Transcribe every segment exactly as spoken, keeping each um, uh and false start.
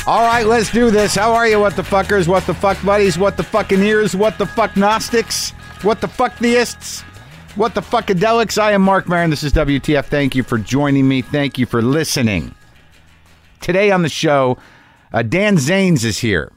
All right, let's do this. How are you, what the fuckers, what the fuck buddies, what the fucking ears, what the fuck Gnostics, what the fuck theists, what the fuckadelics? I am Mark Maron. This is W T F. Thank you for joining me. Thank you for listening. Today on the show, uh, Dan Zanes is here.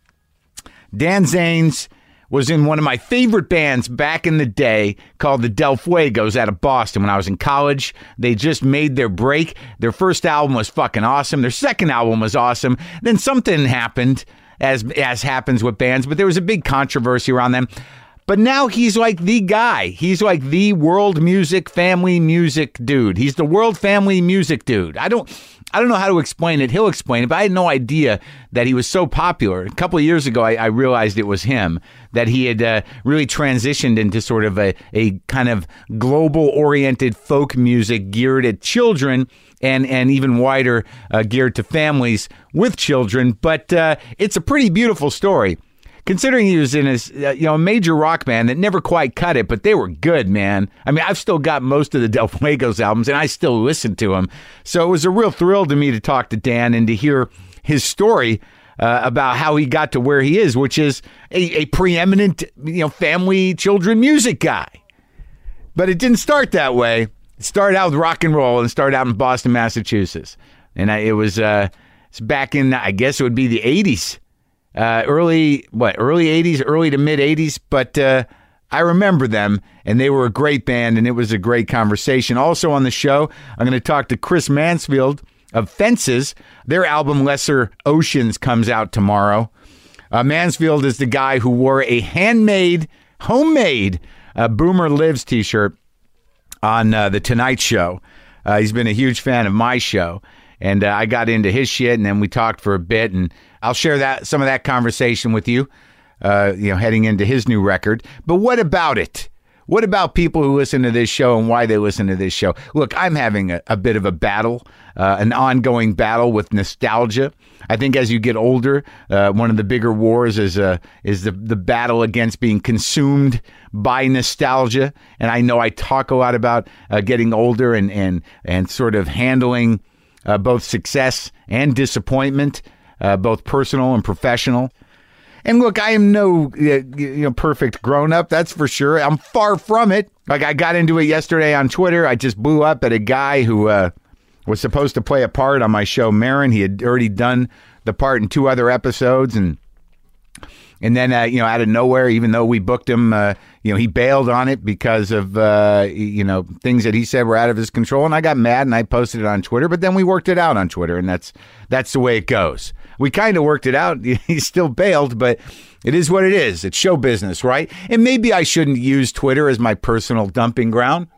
Dan Zanes was in one of my favorite bands back in the day called the Del Fuegos out of Boston when I was in college. They just made their break. Their first album was fucking awesome. Their second album was awesome. Then something happened, as as happens with bands, but there was a big controversy around them. But now he's like the guy. He's like the world music, family music dude. He's the world family music dude. I don't I don't know how to explain it. He'll explain it, but I had no idea that he was so popular. A couple of years ago, I, I realized it was him, that he had uh, really transitioned into sort of a, a kind of global-oriented folk music geared at children and, and even wider uh, geared to families with children. But uh, it's a pretty beautiful story. Considering he was in his, uh, you know, a major rock band that never quite cut it, but they were good, man. I mean, I've still got most of the Del Fuegos albums, and I still listen to them. So it was a real thrill to me to talk to Dan and to hear his story uh, about how he got to where he is, which is a, a preeminent, you know, family children music guy. But it didn't start that way. It started out with rock and roll and started out in Boston, Massachusetts. And I, it was uh, it's back in, I guess it would be the eighties. Uh, early, what, early eighties, early to mid eighties, but uh, I remember them, and they were a great band, and it was a great conversation. Also on the show, I'm going to talk to Chris Mansfield of Fences. Their album, Lesser Oceans, comes out tomorrow. Uh, Mansfield is the guy who wore a handmade, homemade uh, Boomer Lives t-shirt on uh, The Tonight Show. Uh, he's been a huge fan of my show. And uh, I got into his shit, and then we talked for a bit, and I'll share that some of that conversation with you, uh, you know, heading into his new record. But what about it? What about people who listen to this show and why they listen to this show? Look, I'm having a, a bit of a battle, uh, an ongoing battle with nostalgia. I think as you get older, uh, one of the bigger wars is uh, is the, the battle against being consumed by nostalgia. And I know I talk a lot about uh, getting older and, and, and sort of handling Uh, both success and disappointment, uh, both personal and professional. And look, I am no uh, you know perfect grown-up, that's for sure. I'm far from it. Like, I got into it yesterday on Twitter. I just blew up at a guy who uh, was supposed to play a part on my show, Maron. He had already done the part in two other episodes, and And then, uh, you know, out of nowhere, even though we booked him, uh, you know, he bailed on it because of, uh, you know, things that he said were out of his control. And I got mad and I posted it on Twitter. But then we worked it out on Twitter, and that's that's the way it goes. We kind of worked it out. He still bailed, but it is what it is. It's show business, right? And maybe I shouldn't use Twitter as my personal dumping ground.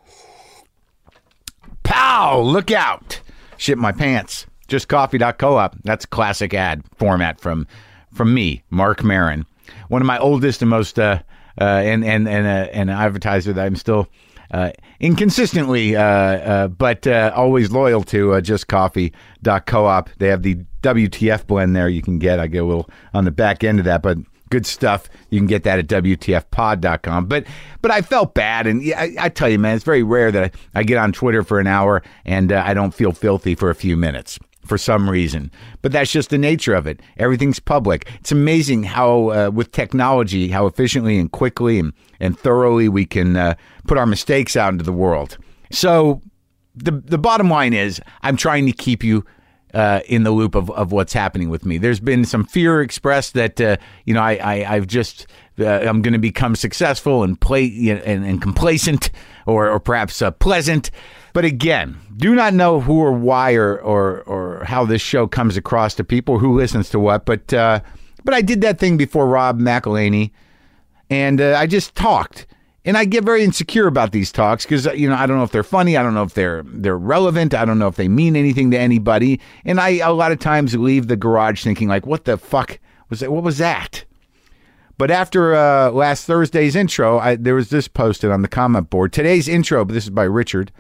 Pow! Look out! Shit my pants. just coffee dot coop. That's a classic ad format from from me, Mark Maron. One of my oldest and most, uh, uh, and and and uh, an advertiser that I'm still uh, inconsistently, uh, uh, but uh, always loyal to, uh, just coffee dot coop. They have the W T F blend there you can get. I get a little on the back end of that, but good stuff. You can get that at W T F pod dot com. But but I felt bad, and yeah, I, I tell you, man, it's very rare that I, I get on Twitter for an hour and uh, I don't feel filthy for a few minutes. For some reason. But that's just the nature of it. Everything's public. It's amazing how, uh, with technology, how efficiently and quickly and, and thoroughly we can uh, put our mistakes out into the world. So the the bottom line is, I'm trying to keep you uh, in the loop of, of what's happening with me. There's been some fear expressed that, uh, you know, I, I, I've just, uh, I'm going to become successful and play you know, and, and complacent or, or perhaps uh, pleasant. But again, do not know who or why or, or or how this show comes across to people, who listens to what. But uh, but I did that thing before Rob McElhaney, and uh, I just talked. And I get very insecure about these talks because, you know, I don't know if they're funny. I don't know if they're they're relevant. I don't know if they mean anything to anybody. And I a lot of times leave the garage thinking, like, what the fuck was that? What was that? But after uh, last Thursday's intro, I, there was this posted on the comment board. Today's intro, but this is by Richard.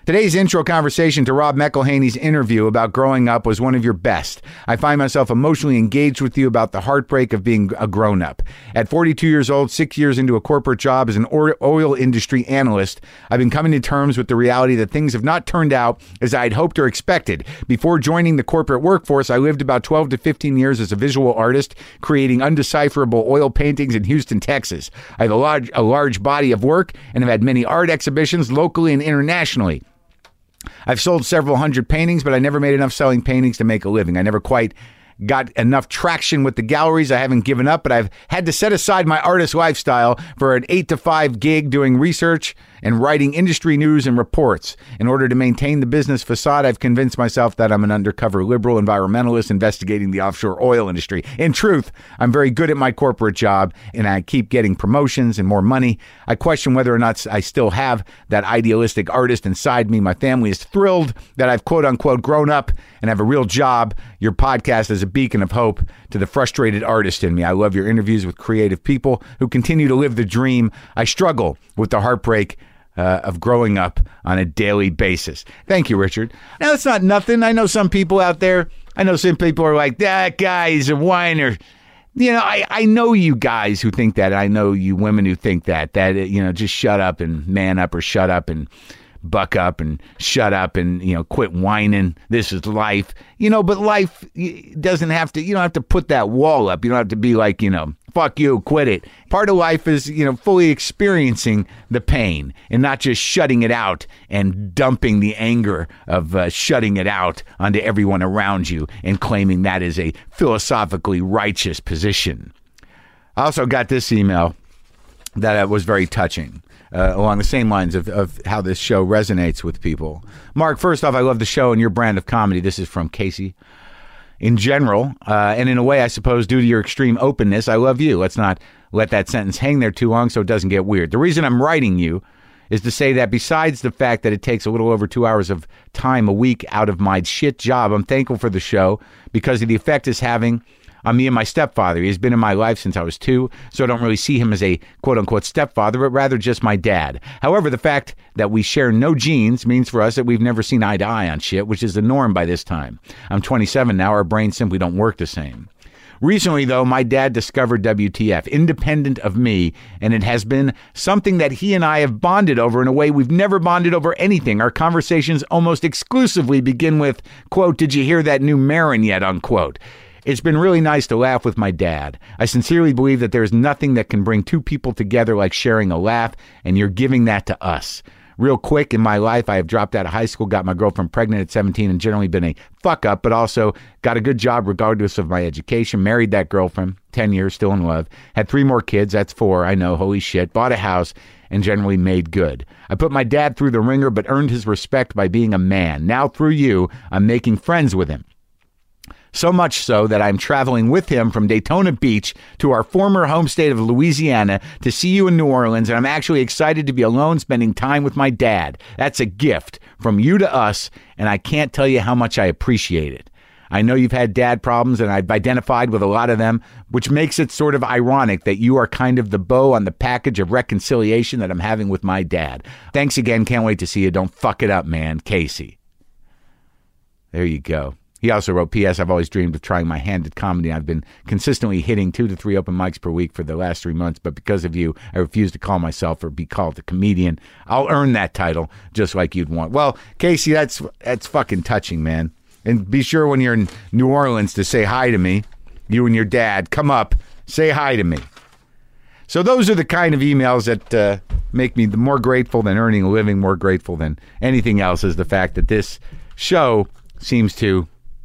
Today's intro conversation to Rob McElhaney's interview about growing up was one of your best. I find myself emotionally engaged with you about the heartbreak of being a grown-up. At forty-two years old, six years into a corporate job as an oil industry analyst, I've been coming to terms with the reality that things have not turned out as I'd hoped or expected. Before joining the corporate workforce, I lived about twelve to fifteen years as a visual artist, creating undecipherable oil paintings in Houston, Texas. I have a large, a large body of work and have had many art exhibitions locally and internationally. I've sold several hundred paintings, but I never made enough selling paintings to make a living. I never quite got enough traction with the galleries. I haven't given up, but I've had to set aside my artist lifestyle for an eight to five gig doing research and writing industry news and reports. In order to maintain the business facade, I've convinced myself that I'm an undercover liberal environmentalist investigating the offshore oil industry. In truth, I'm very good at my corporate job, and I keep getting promotions and more money. I question whether or not I still have that idealistic artist inside me. My family is thrilled that I've quote-unquote grown up and have a real job. Your podcast is a beacon of hope to the frustrated artist in me. I love your interviews with creative people who continue to live the dream. I struggle with the heartbreak Uh, of growing up on a daily basis. Thank you, Richard. Now, it's not nothing. I know some people out there, I know some people are like, that guy's a whiner. You know, I, I know you guys who think that. I know you women who think that, that, you know, just shut up and man up or shut up and buck up and shut up and, you know, quit whining. This is life. You know, but life doesn't have to, you don't have to put that wall up. You don't have to be like, you know, fuck you, quit it. Part of life is, you know, fully experiencing the pain and not just shutting it out and dumping the anger of uh, shutting it out onto everyone around you and claiming that is a philosophically righteous position. I also got this email that uh, was very touching. Uh, along the same lines of, of how this show resonates with people. Mark, first off, I love the show and your brand of comedy. This is from Casey. In general, uh, and in a way, I suppose, due to your extreme openness, I love you. Let's not let that sentence hang there too long so it doesn't get weird. The reason I'm writing you is to say that besides the fact that it takes a little over two hours of time a week out of my shit job, I'm thankful for the show because of the effect it's having on me and my stepfather. He's been in my life since I was two, so I don't really see him as a quote-unquote stepfather, but rather just my dad. However, the fact that we share no genes means for us that we've never seen eye to eye on shit, which is the norm by this time. I'm twenty-seven now. Our brains simply don't work the same. Recently, though, my dad discovered W T F, independent of me, and it has been something that he and I have bonded over in a way we've never bonded over anything. Our conversations almost exclusively begin with, quote, did you hear that new Marin yet, unquote. It's been really nice to laugh with my dad. I sincerely believe that there's nothing that can bring two people together like sharing a laugh, and you're giving that to us. Real quick, in my life, I have dropped out of high school, got my girlfriend pregnant at seventeen, and generally been a fuck-up, but also got a good job regardless of my education, married that girlfriend, ten years, still in love, had three more kids, that's four, I know, holy shit, bought a house, and generally made good. I put my dad through the ringer, but earned his respect by being a man. Now, through you, I'm making friends with him. So much so that I'm traveling with him from Daytona Beach to our former home state of Louisiana to see you in New Orleans, and I'm actually excited to be alone spending time with my dad. That's a gift from you to us, and I can't tell you how much I appreciate it. I know you've had dad problems, and I've identified with a lot of them, which makes it sort of ironic that you are kind of the bow on the package of reconciliation that I'm having with my dad. Thanks again. Can't wait to see you. Don't fuck it up, man. Casey. There you go. He also wrote, P S. I've always dreamed of trying my hand at comedy. I've been consistently hitting two to three open mics per week for the last three months, but because of you, I refuse to call myself or be called a comedian. I'll earn that title just like you'd want. Well, Casey, that's that's fucking touching, man. And be sure when you're in New Orleans to say hi to me. You and your dad, come up, say hi to me. So those are the kind of emails that uh, make me more grateful than earning a living, more grateful than anything else, is the fact that this show seems to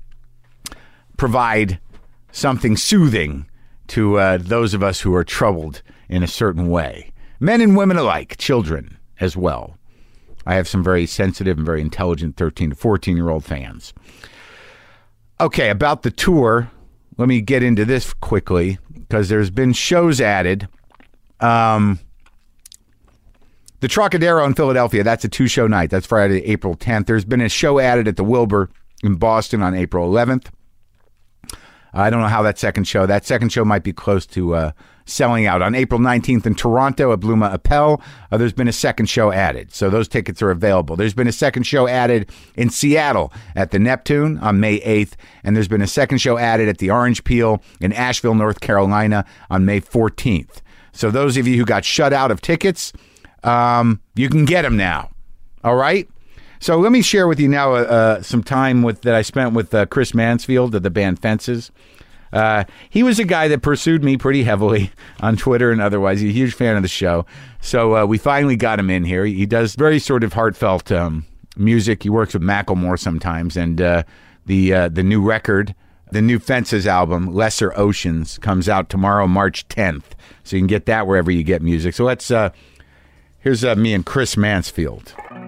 provide something soothing to uh, those of us who are troubled in a certain way. Men and women alike, children as well. I have some very sensitive and very intelligent thirteen to fourteen-year-old fans. Okay, about the tour, let me get into this quickly, because there's been shows added. Um, the Trocadero in Philadelphia, that's a two-show night. That's Friday, April tenth. There's been a show added at the Wilbur in Boston on April eleventh. I don't know how that second show, that second show might be close to uh, selling out. On April nineteenth in Toronto at Bluma Appel, uh, there's been a second show added. So those tickets are available. There's been a second show added in Seattle at the Neptune on May eighth. And there's been a second show added at the Orange Peel in Asheville, North Carolina on May fourteenth. So those of you who got shut out of tickets, um, you can get them now. All right? So let me share with you now uh, some time with that I spent with uh, Chris Mansfield of the band Fences. Uh, he was a guy that pursued me pretty heavily on Twitter and otherwise. He's a huge fan of the show. So uh, we finally got him in here. He does very sort of heartfelt um, music. He works with Macklemore sometimes. And uh, the uh, the new record, the new Fences album, Lesser Oceans, comes out tomorrow, March tenth. So you can get that wherever you get music. So let's, uh, here's uh, me and Chris Mansfield.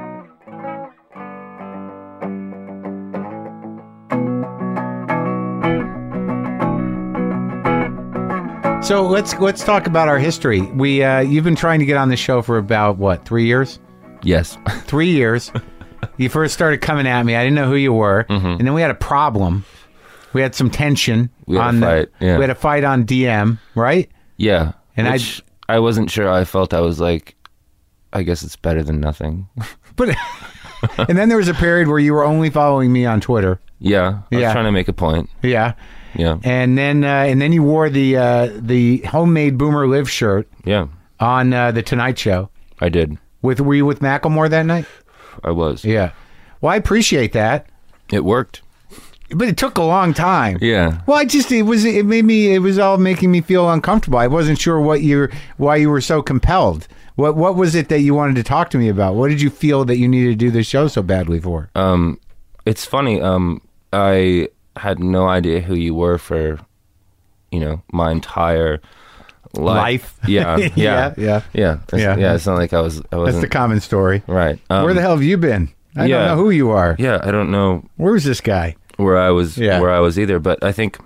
So let's let's talk about our history. We uh, you've been trying to get on the show for about what, three years? Yes, three years. You first started coming at me. I didn't know who you were, mm-hmm. and then we had a problem. We had some tension. We had on a fight. The, yeah. We had a fight on D M, right? Yeah, and I I wasn't sure. I felt I was like, I guess it's better than nothing. But and then there was a period where you were only following me on Twitter. Yeah, I was yeah. trying to make a point. Yeah. Yeah, and then uh, and then you wore the uh, the homemade Boomer Live shirt. Yeah, on uh, the Tonight Show. I did. With were you with Macklemore that night? I was. Yeah. Well, I appreciate that. It worked, but it took a long time. Yeah. Well, I just it was it made me it was all making me feel uncomfortable. I wasn't sure what you why you were so compelled. What what was it that you wanted to talk to me about? What did you feel that you needed to do this show so badly for? Um, it's funny. Um, I. had no idea who you were for, you know, my entire life. Life? Yeah, yeah, yeah, yeah, yeah. It's, yeah. yeah, it's not like I was. I wasn't, That's the common story, right? Um, where the hell have you been? I yeah, don't know who you are. Yeah, I don't know. Where's this guy? Where I was. Yeah. Where I was either. But I think,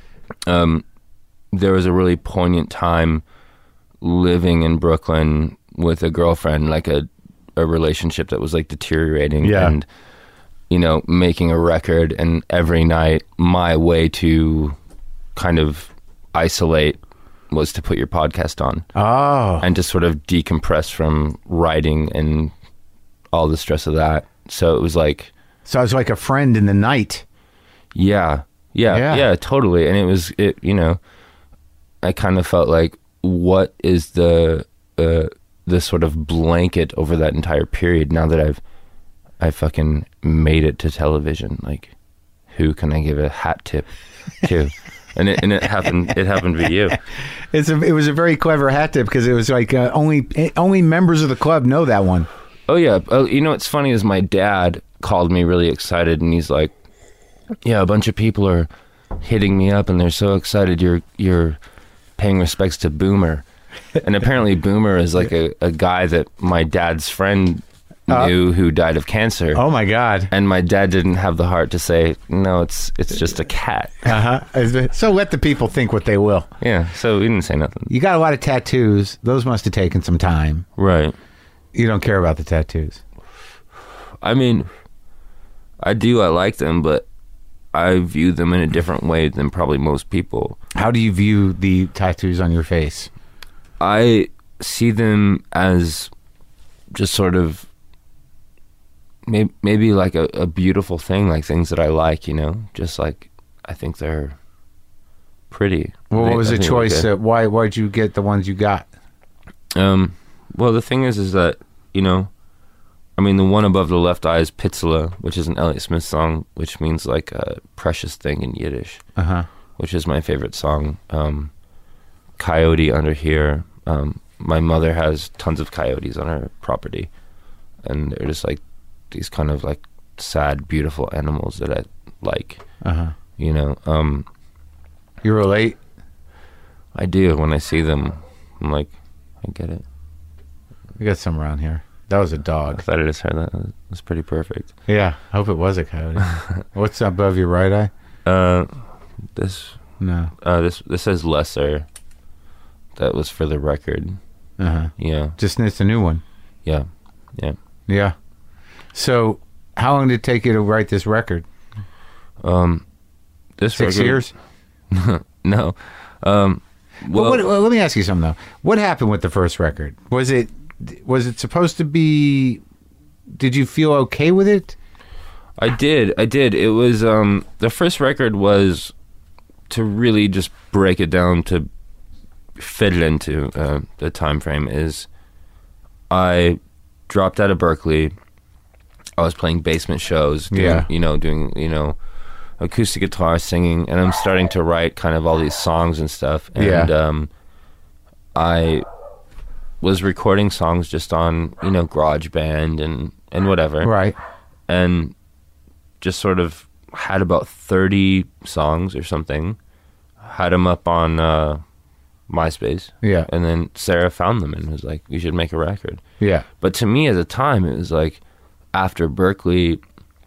um, there was a really poignant time living in Brooklyn with a girlfriend, like a a relationship that was like deteriorating. Yeah. And, you know, making a record, and every night my way to kind of isolate was to put your podcast on. Oh. And to sort of decompress from writing and all the stress of that. So it was like... So I was like a friend in the night. Yeah. Yeah. Yeah, yeah totally. And it was, it. you know, I kind of felt like, what is the, uh, the sort of blanket over that entire period now that I've I fucking made it to television. Like, who can I give a hat tip to? and it and it happened. It happened to be you. It's a, it was a very clever hat tip because it was like uh, only only members of the club know that one. Oh yeah. Oh, you know what's funny is my dad called me really excited, and he's like, "Yeah, a bunch of people are hitting me up, and they're so excited you're you're paying respects to Boomer." And apparently, Boomer is like a, a guy that my dad's friend knew uh, who died of cancer. Oh my God. And my dad didn't have the heart to say, no, it's it's just a cat. Uh-huh. So let the people think what they will. Yeah, so we didn't say nothing. You got a lot of tattoos. Those must have taken some time. Right. You don't care about the tattoos. I mean, I do, I like them, but I view them in a different way than probably most people. How do you view the tattoos on your face? I see them as just sort of maybe, maybe like a, a beautiful thing, like things that I like, you know, just like I think they're pretty. Well, what they, was the choice? Uh, why why'd you get the ones you got? Um, well, the thing is, is that, you know, I mean, the one above the left eye is Pitzela, which is an Elliott Smith song, which means like a precious thing in Yiddish, uh-huh. which is my favorite song. Um, coyote under here. Um, my mother has tons of coyotes on her property, and they're just like these kind of like sad, beautiful animals that I like. Uh-huh. You know, um, you relate? I do. When I see them, I'm like, I get it. We got some around here. That was a dog. I thought I just heard that. It was pretty perfect. Yeah, I hope it was a coyote. What's above your right eye? Uh, this. No. Uh, this this says lesser. That was for the record. Uh huh. Yeah. Just it's a new one. Yeah. Yeah. Yeah. So, how long did it take you to write this record? Um, this six record, years. No. Um, Well, what, well, let me ask you something though. What happened with the first record? Was it was it supposed to be? Did you feel okay with it? I did. I did. It was um, the first record was to really just break it down to fit it into uh, the time frame. Is I dropped out of Berkeley. I was playing basement shows. Doing, Yeah. You know, doing you know. acoustic guitar, singing, and I'm starting to write kind of all these songs and stuff. And Yeah. um, I was recording songs just on, you know, GarageBand and, and whatever. Right. And just sort of had about thirty songs or something. Had them up on uh, MySpace. Yeah. And then Sarah found them and was like, "You should make a record." Yeah. But to me at the time, it was like, after Berkeley,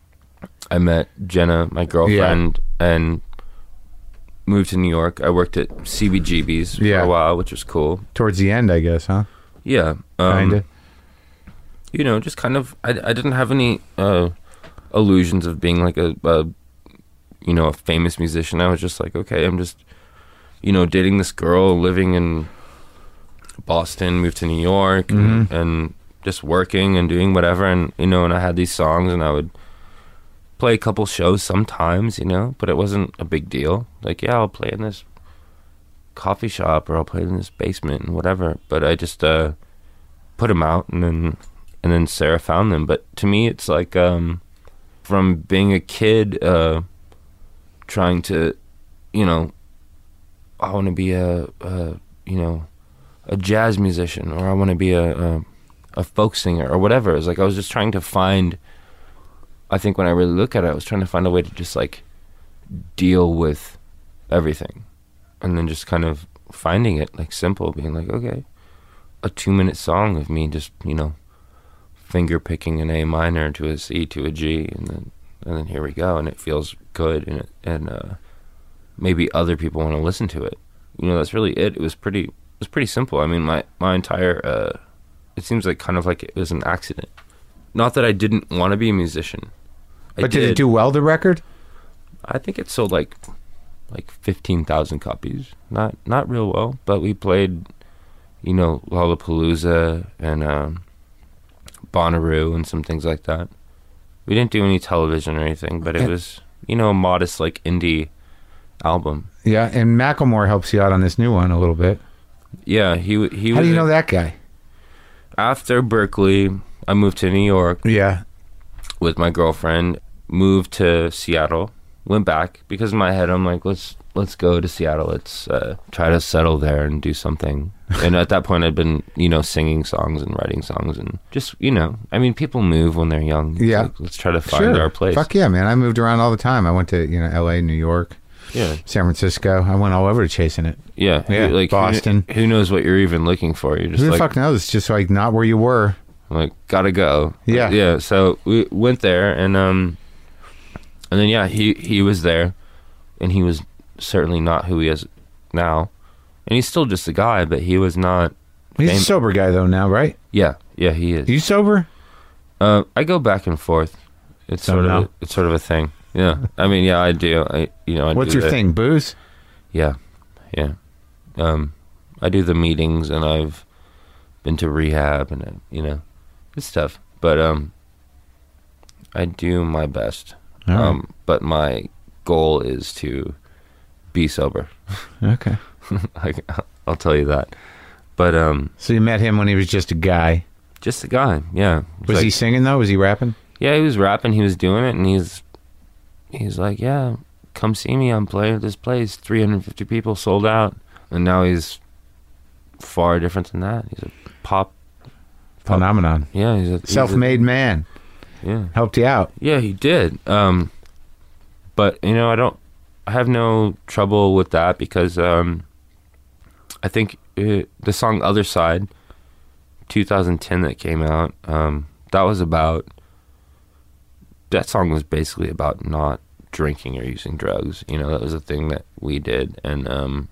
I met Jenna, my girlfriend, and moved to New York. I worked at C B G B's for Yeah. a while, which was cool. Towards the end, I guess, huh? Yeah. Um, Kind of. You know, just kind of, I, I didn't have any uh, illusions of being like a, a, you know, a famous musician. I was just like, okay, I'm just, you know, dating this girl, living in Boston, moved to New York, and, and just working and doing whatever. And, you know, and I had these songs and I would play a couple shows sometimes, you know, but it wasn't a big deal. Like, yeah, I'll play in this coffee shop or I'll play in this basement and whatever. But I just uh, put them out, and then and then Sarah found them. But to me, it's like um, from being a kid, uh, trying to, you know, I want to be a, a, you know, a jazz musician, or I want to be a, a a folk singer or whatever. It's like I was just trying to find. I think when I really look at it, I was trying to find a way to just like deal with everything, and then just kind of finding it like simple, being like, okay, a two minute song of me just, you know, finger picking an A minor to a C to a G, and then and then here we go, and it feels good, and it, and uh, maybe other people want to listen to it. You know, that's really it. It was pretty. It was pretty simple. I mean, my my entire. Uh, it seems like kind of like it was an accident. Not that I didn't want to be a musician. I But did it do well, the record? I think it sold like like fifteen thousand copies. Not not real well, but we played, you know, Lollapalooza and um, Bonnaroo and some things like that. We didn't do any television or anything, but it was, you know, a modest like indie album. Yeah, and Macklemore helps you out on this new one a little bit. Yeah, he he. How was do you a- know that guy? After Berkeley, I moved to New York Yeah. with my girlfriend. Moved to Seattle. Went back because in my head I'm like, let's let's go to Seattle. Let's uh, try to settle there and do something. And at that point, I'd been, you know, singing songs and writing songs and just, you know, I mean, people move when they're young. It's Yeah. like, let's try to find Sure. our place. Fuck yeah, man. I moved around all the time. I went to, you know, L A, New York, Yeah. San Francisco. I went all over chasing it. Yeah. Yeah, Like who- Boston. Who, knows what you're even looking for? You're just Who the like, fuck knows? It's just like not where you were. like, gotta go. Yeah. Yeah. So we went there, and um, and then yeah, he he was there, and he was certainly not who he is now, and he's still just a guy, but he was not. He's a fam- sober guy though now, right? Yeah, yeah, he is. You sober? Uh, I go back and forth. It's So sort now? of a, it's sort of a thing. Yeah, I mean, yeah, I do. I you know, I What's do your the- thing? Booze? Yeah, yeah. Um, I do the meetings, and I've been to rehab, and uh, you know, it's tough, but um, I do my best. All right. Um, but my goal is to be sober. Okay. I, I'll tell you that. But um, So you met him when he was just a guy. just a guy. Yeah. It's Was like- he singing though? Was he rapping? Yeah, he was rapping. He was doing it, and he's he's like, yeah, come see me. I'm playing at this place. three hundred fifty people sold out, and now he's far different than that. He's a pop. pop Phenomenon. Yeah, he's a he's a- Self-made man. Yeah, Helped you out. yeah, he did. Um, but you know, I don't. I have no trouble with that because um, I think uh the song "Other Side," two thousand ten that came out, um, that was about. That song was basically about not drinking or using drugs. You know, that was a thing that we did, and um,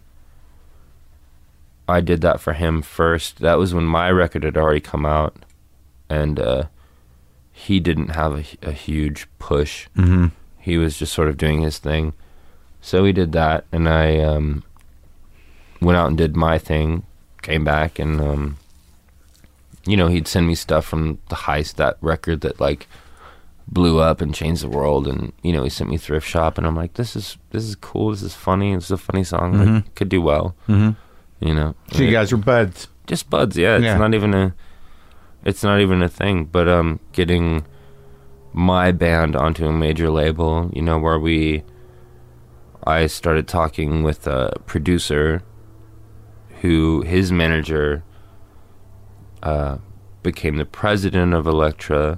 I did that for him first. That was when my record had already come out, and uh, he didn't have a, a huge push. Mm-hmm. He was just sort of doing his thing. So we did that, and I um, went out and did my thing, came back, and um, you know, he'd send me stuff from the Heist, that record that like blew up and changed the world, and you know, he sent me Thrift Shop, and I'm like, this is this is cool, this is funny, this is a funny song, Mm-hmm. like, could do well, Mm-hmm. you know. So you guys were buds. Just buds, yeah. It's Yeah. not even a, it's not even a thing. But um, getting my band onto a major label, you know, where we, I started talking with a producer, who his manager, uh, became the president of Elektra,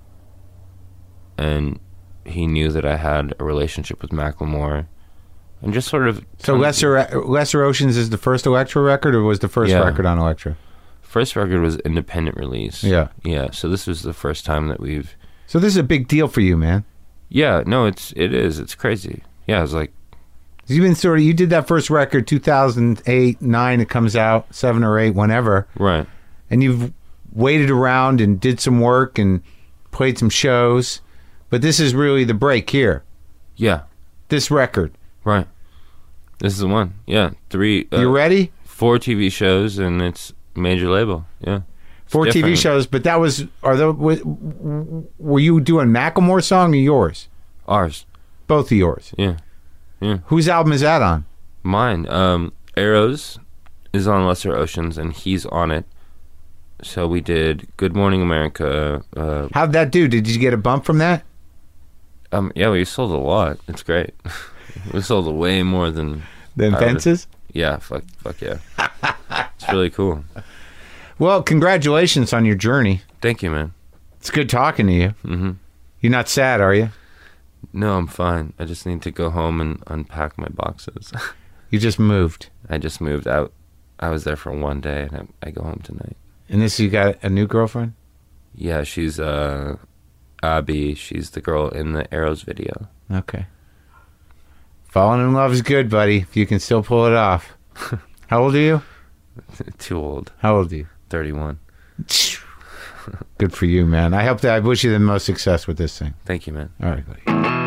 and he knew that I had a relationship with Macklemore, and just sort of. So Lesser Lesser Oceans is the first Elektra record, or was the first Yeah. record on Elektra? First record was independent release. Yeah. Yeah. So this was the first time that we've. So this is a big deal for you, man. Yeah. No, it's it is. It's crazy. Yeah. It's like. You've been sort of, you did that first record, two thousand eight, nine, it comes out, seven or eight, whenever. Right. And you've waited around and did some work and played some shows. But this is really the break here. Yeah. This record. Right. This is the one. Yeah. Three. Uh, You ready? Four T V shows, and it's major label. Yeah. It's Four T V different. shows, but that was, are the, were you doing Macklemore song or yours? Ours. Both of yours. Yeah. Yeah. Whose album is that on? Mine. Um, Arrows is on Lesser Oceans, and he's on it. So we did Good Morning America. Uh, How'd that do? Did you get a bump from that? um, yeah, we sold a lot. It's great. We sold way more than Then I would've- Fences? Yeah, fuck, fuck yeah. It's really cool. Well, congratulations on your journey. Thank you, man. It's good talking to you. hmm You're not sad, are you? No, I'm fine. I just need to go home and unpack my boxes. You just moved. I just moved out. I was there for one day, and I, I go home tonight. And this, you got a new girlfriend? Yeah, she's uh, Abby. She's the girl in the Arrows video. Okay. Falling in love is good, buddy, if you can still pull it off. How old are you? Too old. How old are you? thirty-one. Good for you, man. I hope that I wish you the most success with this thing. Thank you, man. All right, buddy.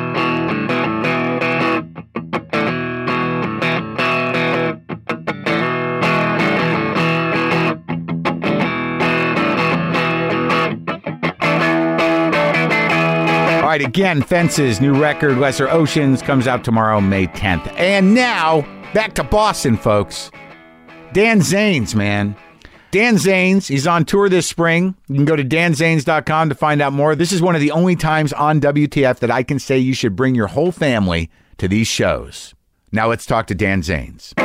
All right, again, Fences, new record, Lesser Oceans, comes out tomorrow, May tenth. And now, back to Boston, folks. Dan Zanes, man. Dan Zanes, he's on tour this spring. You can go to dan zanes dot com to find out more. This is one of the only times on W T F that I can say you should bring your whole family to these shows. Now let's talk to Dan Zanes.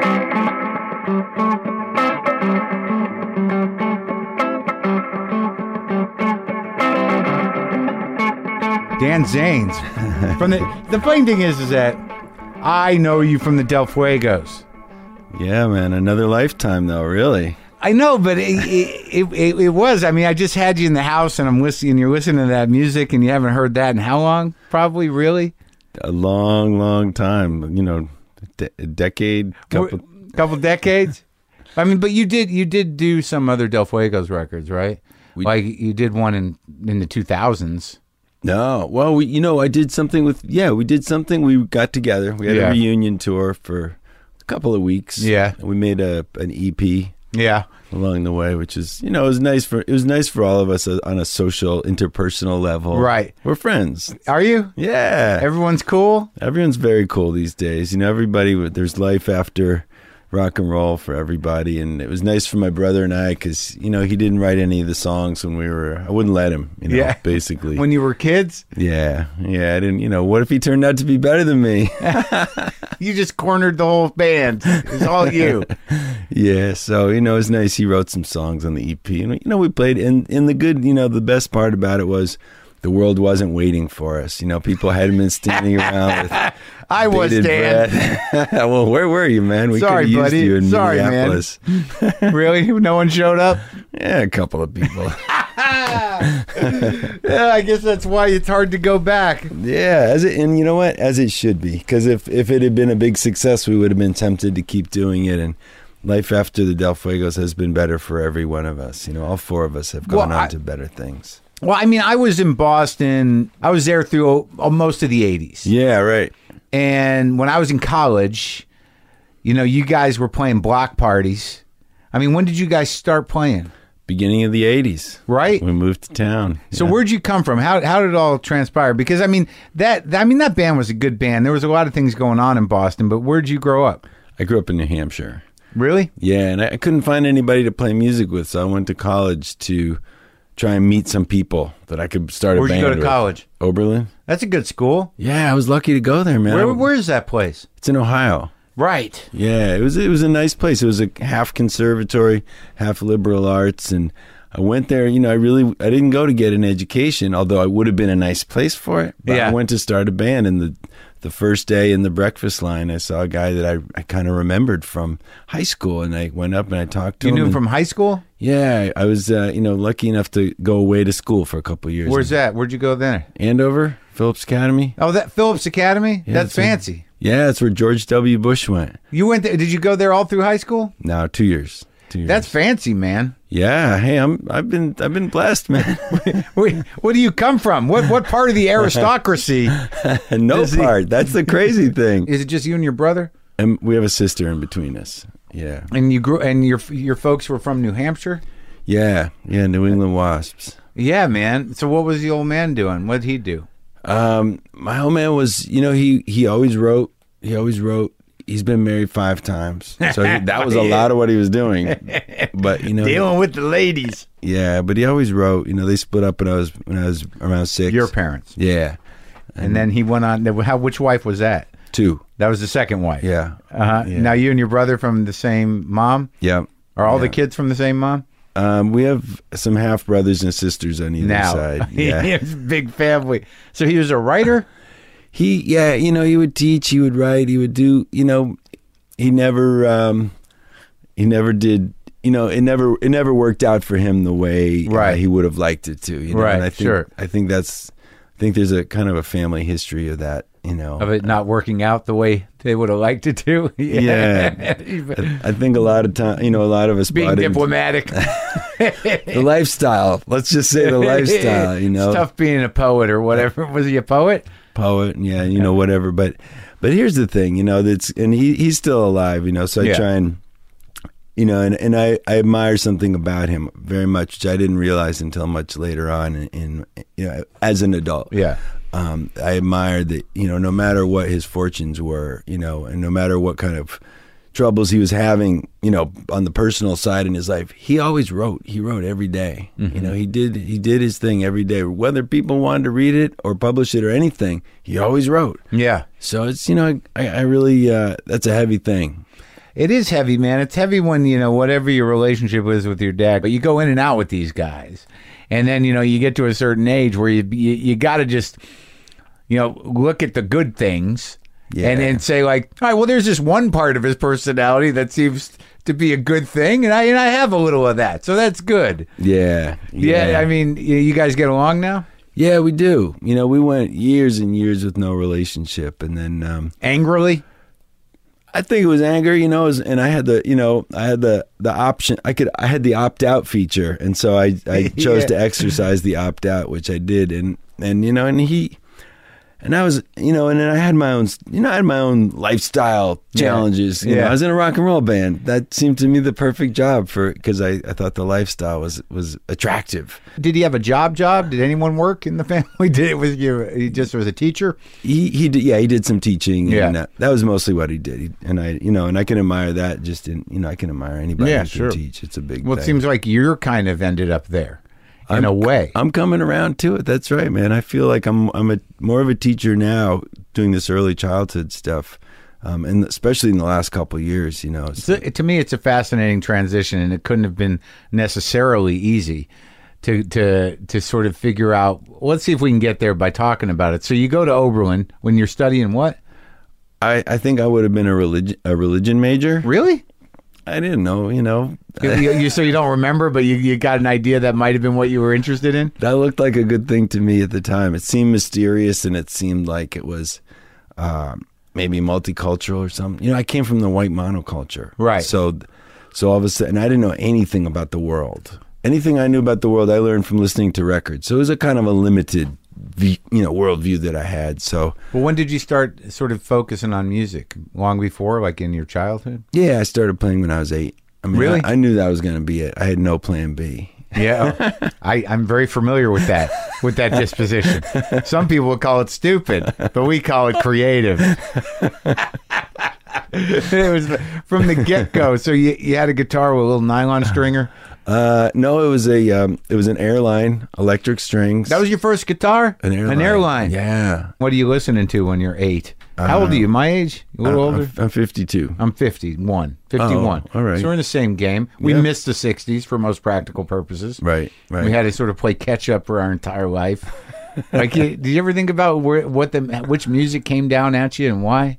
Dan Zanes. From the the funny thing is, is that I know you from the Del Fuegos. Yeah, man. Another lifetime, though, really. I know, but it, it, it, it was. I mean, I just had you in the house, and I'm listening. You're listening to that music, and you haven't heard that in how long? Probably, really, A long, long time. You know, de- a decade, couple. couple decades. I mean, but you did you did do some other Del Fuegos records, right? We- like you did one in in the two thousands. No, well, we, you know, I did something with. Yeah, we did something. We got together. We had Yeah. a reunion tour for a couple of weeks. Yeah. and we made a an E P Yeah, along the way, which is, you know, it was nice for it was nice for all of us uh, on a social, interpersonal level. Right. We're friends. are you? Yeah, Everyone's cool. everyone's very cool these days. You know, everybody. There's life after rock and roll for everybody, and it was nice for my brother and I because, you know, he didn't write any of the songs when we were. I wouldn't let him. You know, Yeah. basically. When you were kids, yeah, yeah. I didn't. You know, what if he turned out to be better than me? you just cornered the whole band. It was all you. Yeah. So, you know, it was nice. He wrote some songs on the E P, and, you know, we played. And in the good, you know, the best part about it was the world wasn't waiting for us. You know, people hadn't been standing around with. I was bated Dan. breath. Well, where were you, man? We Sorry, could have used buddy. you in Sorry, man. Minneapolis. Really? No one showed up? Yeah, a couple of people. Yeah, I guess that's why it's hard to go back. Yeah, as it, and you know what? As it should be, because if if it had been a big success, we would have been tempted to keep doing it. And life after the Del Fuegos has been better for every one of us. You know, all four of us have gone Well, on I- to better things. Well, I mean, I was in Boston. I was there through uh, most of the eighties. Yeah, right. And when I was in college, you know, you guys were playing block parties. I mean, when did you guys start playing? Beginning of the eighties. Right. We moved to town. So Yeah. where'd you come from? How how did it all transpire? Because I mean that I mean that band was a good band. There was a lot of things going on in Boston, but where'd you grow up? I grew up in New Hampshire. Really? Yeah, and I, I couldn't find anybody to play music with, so I went to college to try and meet some people that I could start a Where'd band you go to with. college? Oberlin. That's a good school. Yeah, I was lucky to go there, man. Where I- where is that place? It's in Ohio. Right. Yeah, it was it was a nice place. It was a half conservatory, half liberal arts, and I went there. You know, I really I didn't go to get an education, although it would have been a nice place for it. But Yeah. I went to start a band, and the the first day in the breakfast line, I saw a guy that I I kind of remembered from high school, and I went up and I talked to You him. knew him and- from high school? Yeah, I was uh, you know lucky enough to go away to school for a couple of years. Where's that? Where'd you go there? Andover, Phillips Academy. Oh, that Phillips Academy? Yeah, That's it's a- fancy. Yeah, that's where George W. Bush went. You went there, did you go there all through high school? No, two years. Two years. That's fancy, man. Yeah, hey, I'm I've been I've been blessed, man. Wait, where do you come from? What what part of the aristocracy? no Is he- part. That's the crazy thing. Is it just you and your brother? And we have a sister in between us. Yeah, And you grew and your your folks were from New Hampshire? yeah, yeah. New England Wasps. Yeah, man. So what was the old man doing? What did he do? Um, my old man was, you know, he he always wrote. He always wrote. He's been married five times, so he, that was a lot of what he was doing. But you know, Dealing with the ladies. yeah. But he always wrote. You know, they split up when I was when I was around six. Your parents. Yeah, And then he went on. How? Which wife was that? two. That was the second wife. Yeah, Uh-huh. Yeah. Now you and your brother from the same mom? yeah. Are all the Yeah. kids from the same mom? Um, we have some half brothers and sisters on either Now, side. Yeah. big family. So he was a writer. He, yeah, you know, he would teach, he would write, he would do, you know, he never, um, he never did, you know, it never, it never worked out for him the way uh, Right. he would have liked it to, you know. Right, And I think, sure. I think that's, I think there's a kind of a family history of that, you know. Of it not working out the way they would have liked it to. Yeah. I, I think a lot of time, you know, a lot of us Being bought into diplomatic. the lifestyle. Let's just say the lifestyle, you know. It's tough being a poet or whatever. Was he a poet? Poet, yeah, you know, whatever. But but here's the thing, you know, that's and he he's still alive, you know, so I Yeah. try and you know, and, and I, I admire something about him very much, which I didn't realize until much later on in, in you know, as an adult. Yeah. Um, I admired that, you know, no matter what his fortunes were, you know, and no matter what kind of troubles he was having, you know, on the personal side in his life, he always wrote. He wrote every day. Mm-hmm. You know, he did he did his thing every day. Whether people wanted to read it or publish it or anything, he always wrote. Yeah. So it's, you know, I, I really, uh, that's a heavy thing. It is heavy, man. It's heavy when, you know, whatever your relationship is with your dad, but you go in and out with these guys. And then, you know, you get to a certain age where you you, you got to just, you know, look at the good things Yeah. and then say like, all right, well, there's this one part of his personality that seems to be a good thing. And I, and I have a little of that. So that's good. Yeah. Yeah. I mean, you you guys get along now? Yeah, we do. You know, we went years and years with no relationship. And then, um, Angrily? I think it was anger, you know, it was- and I had the, you know, I had the, the option, I could, I had the opt out feature. And so I, I chose Yeah. to exercise the opt out, which I did. And, and, you know, and he, and I was, you know, and then I had my own, you know, I had my own lifestyle Yeah. challenges. You Yeah. know, I was in a rock and roll band. That seemed to me the perfect job for, because I, I thought the lifestyle was, was attractive. Did he have a job job? Did anyone work in the family? Did it was you he just was a teacher? He, he did, yeah, he did some teaching. Yeah. And uh, that was mostly what he did. He, and I, you know, and I can admire that just in, you know, I can admire anybody Yeah, who sure. can teach. It's a big Well, it thing. seems like you're kind of ended up there in I'm- a way. I'm coming around to it. That's right, man. I feel like I'm I'm a more of a teacher now doing this early childhood stuff, um, and especially in the last couple of years. You know, it's, So, to me, it's a fascinating transition, and it couldn't have been necessarily easy to to to sort of figure out. Let's see if we can get there by talking about it. So you go to Oberlin when you're studying what? I I think I would have been a religion a religion major. Really? I didn't know. You know, you, you, you- so you don't remember, but you, you got an idea that might have been what you were interested in? that looked like a good thing to me at the time. It seemed mysterious, and it seemed like it was. Um, maybe multicultural or something. You know, I came from the white monoculture. Right. So, so all of a sudden, I didn't know anything about the world. Anything I knew about the world, I learned from listening to records. So it was a kind of a limited v- you know worldview that I had. So Well, when did you start sort of focusing on music? Long before, like in your childhood? yeah, I started playing when I was eight. I mean, Really? I, I knew that was going to be it. I had no plan B. Yeah, I, I'm very familiar with that, with that disposition. Some people would call it stupid, but we call it creative. It was from the get-go. So you, you had a guitar with a little nylon stringer? Uh, no, it was a um, it was an Airline electric strings. That was your first guitar? an Airline. An airline. Yeah. What are you listening to when you're eight? How old are you? My age? A little Uh, older? I'm, I'm fifty-two. I'm fifty-one. fifty-one. Oh, all right. So we're in the same game. We Yeah. missed the sixties for most practical purposes. Right. Right. We had to sort of play catch up for our entire life. Like, you- did you ever think about where, what the which music came down at you and why?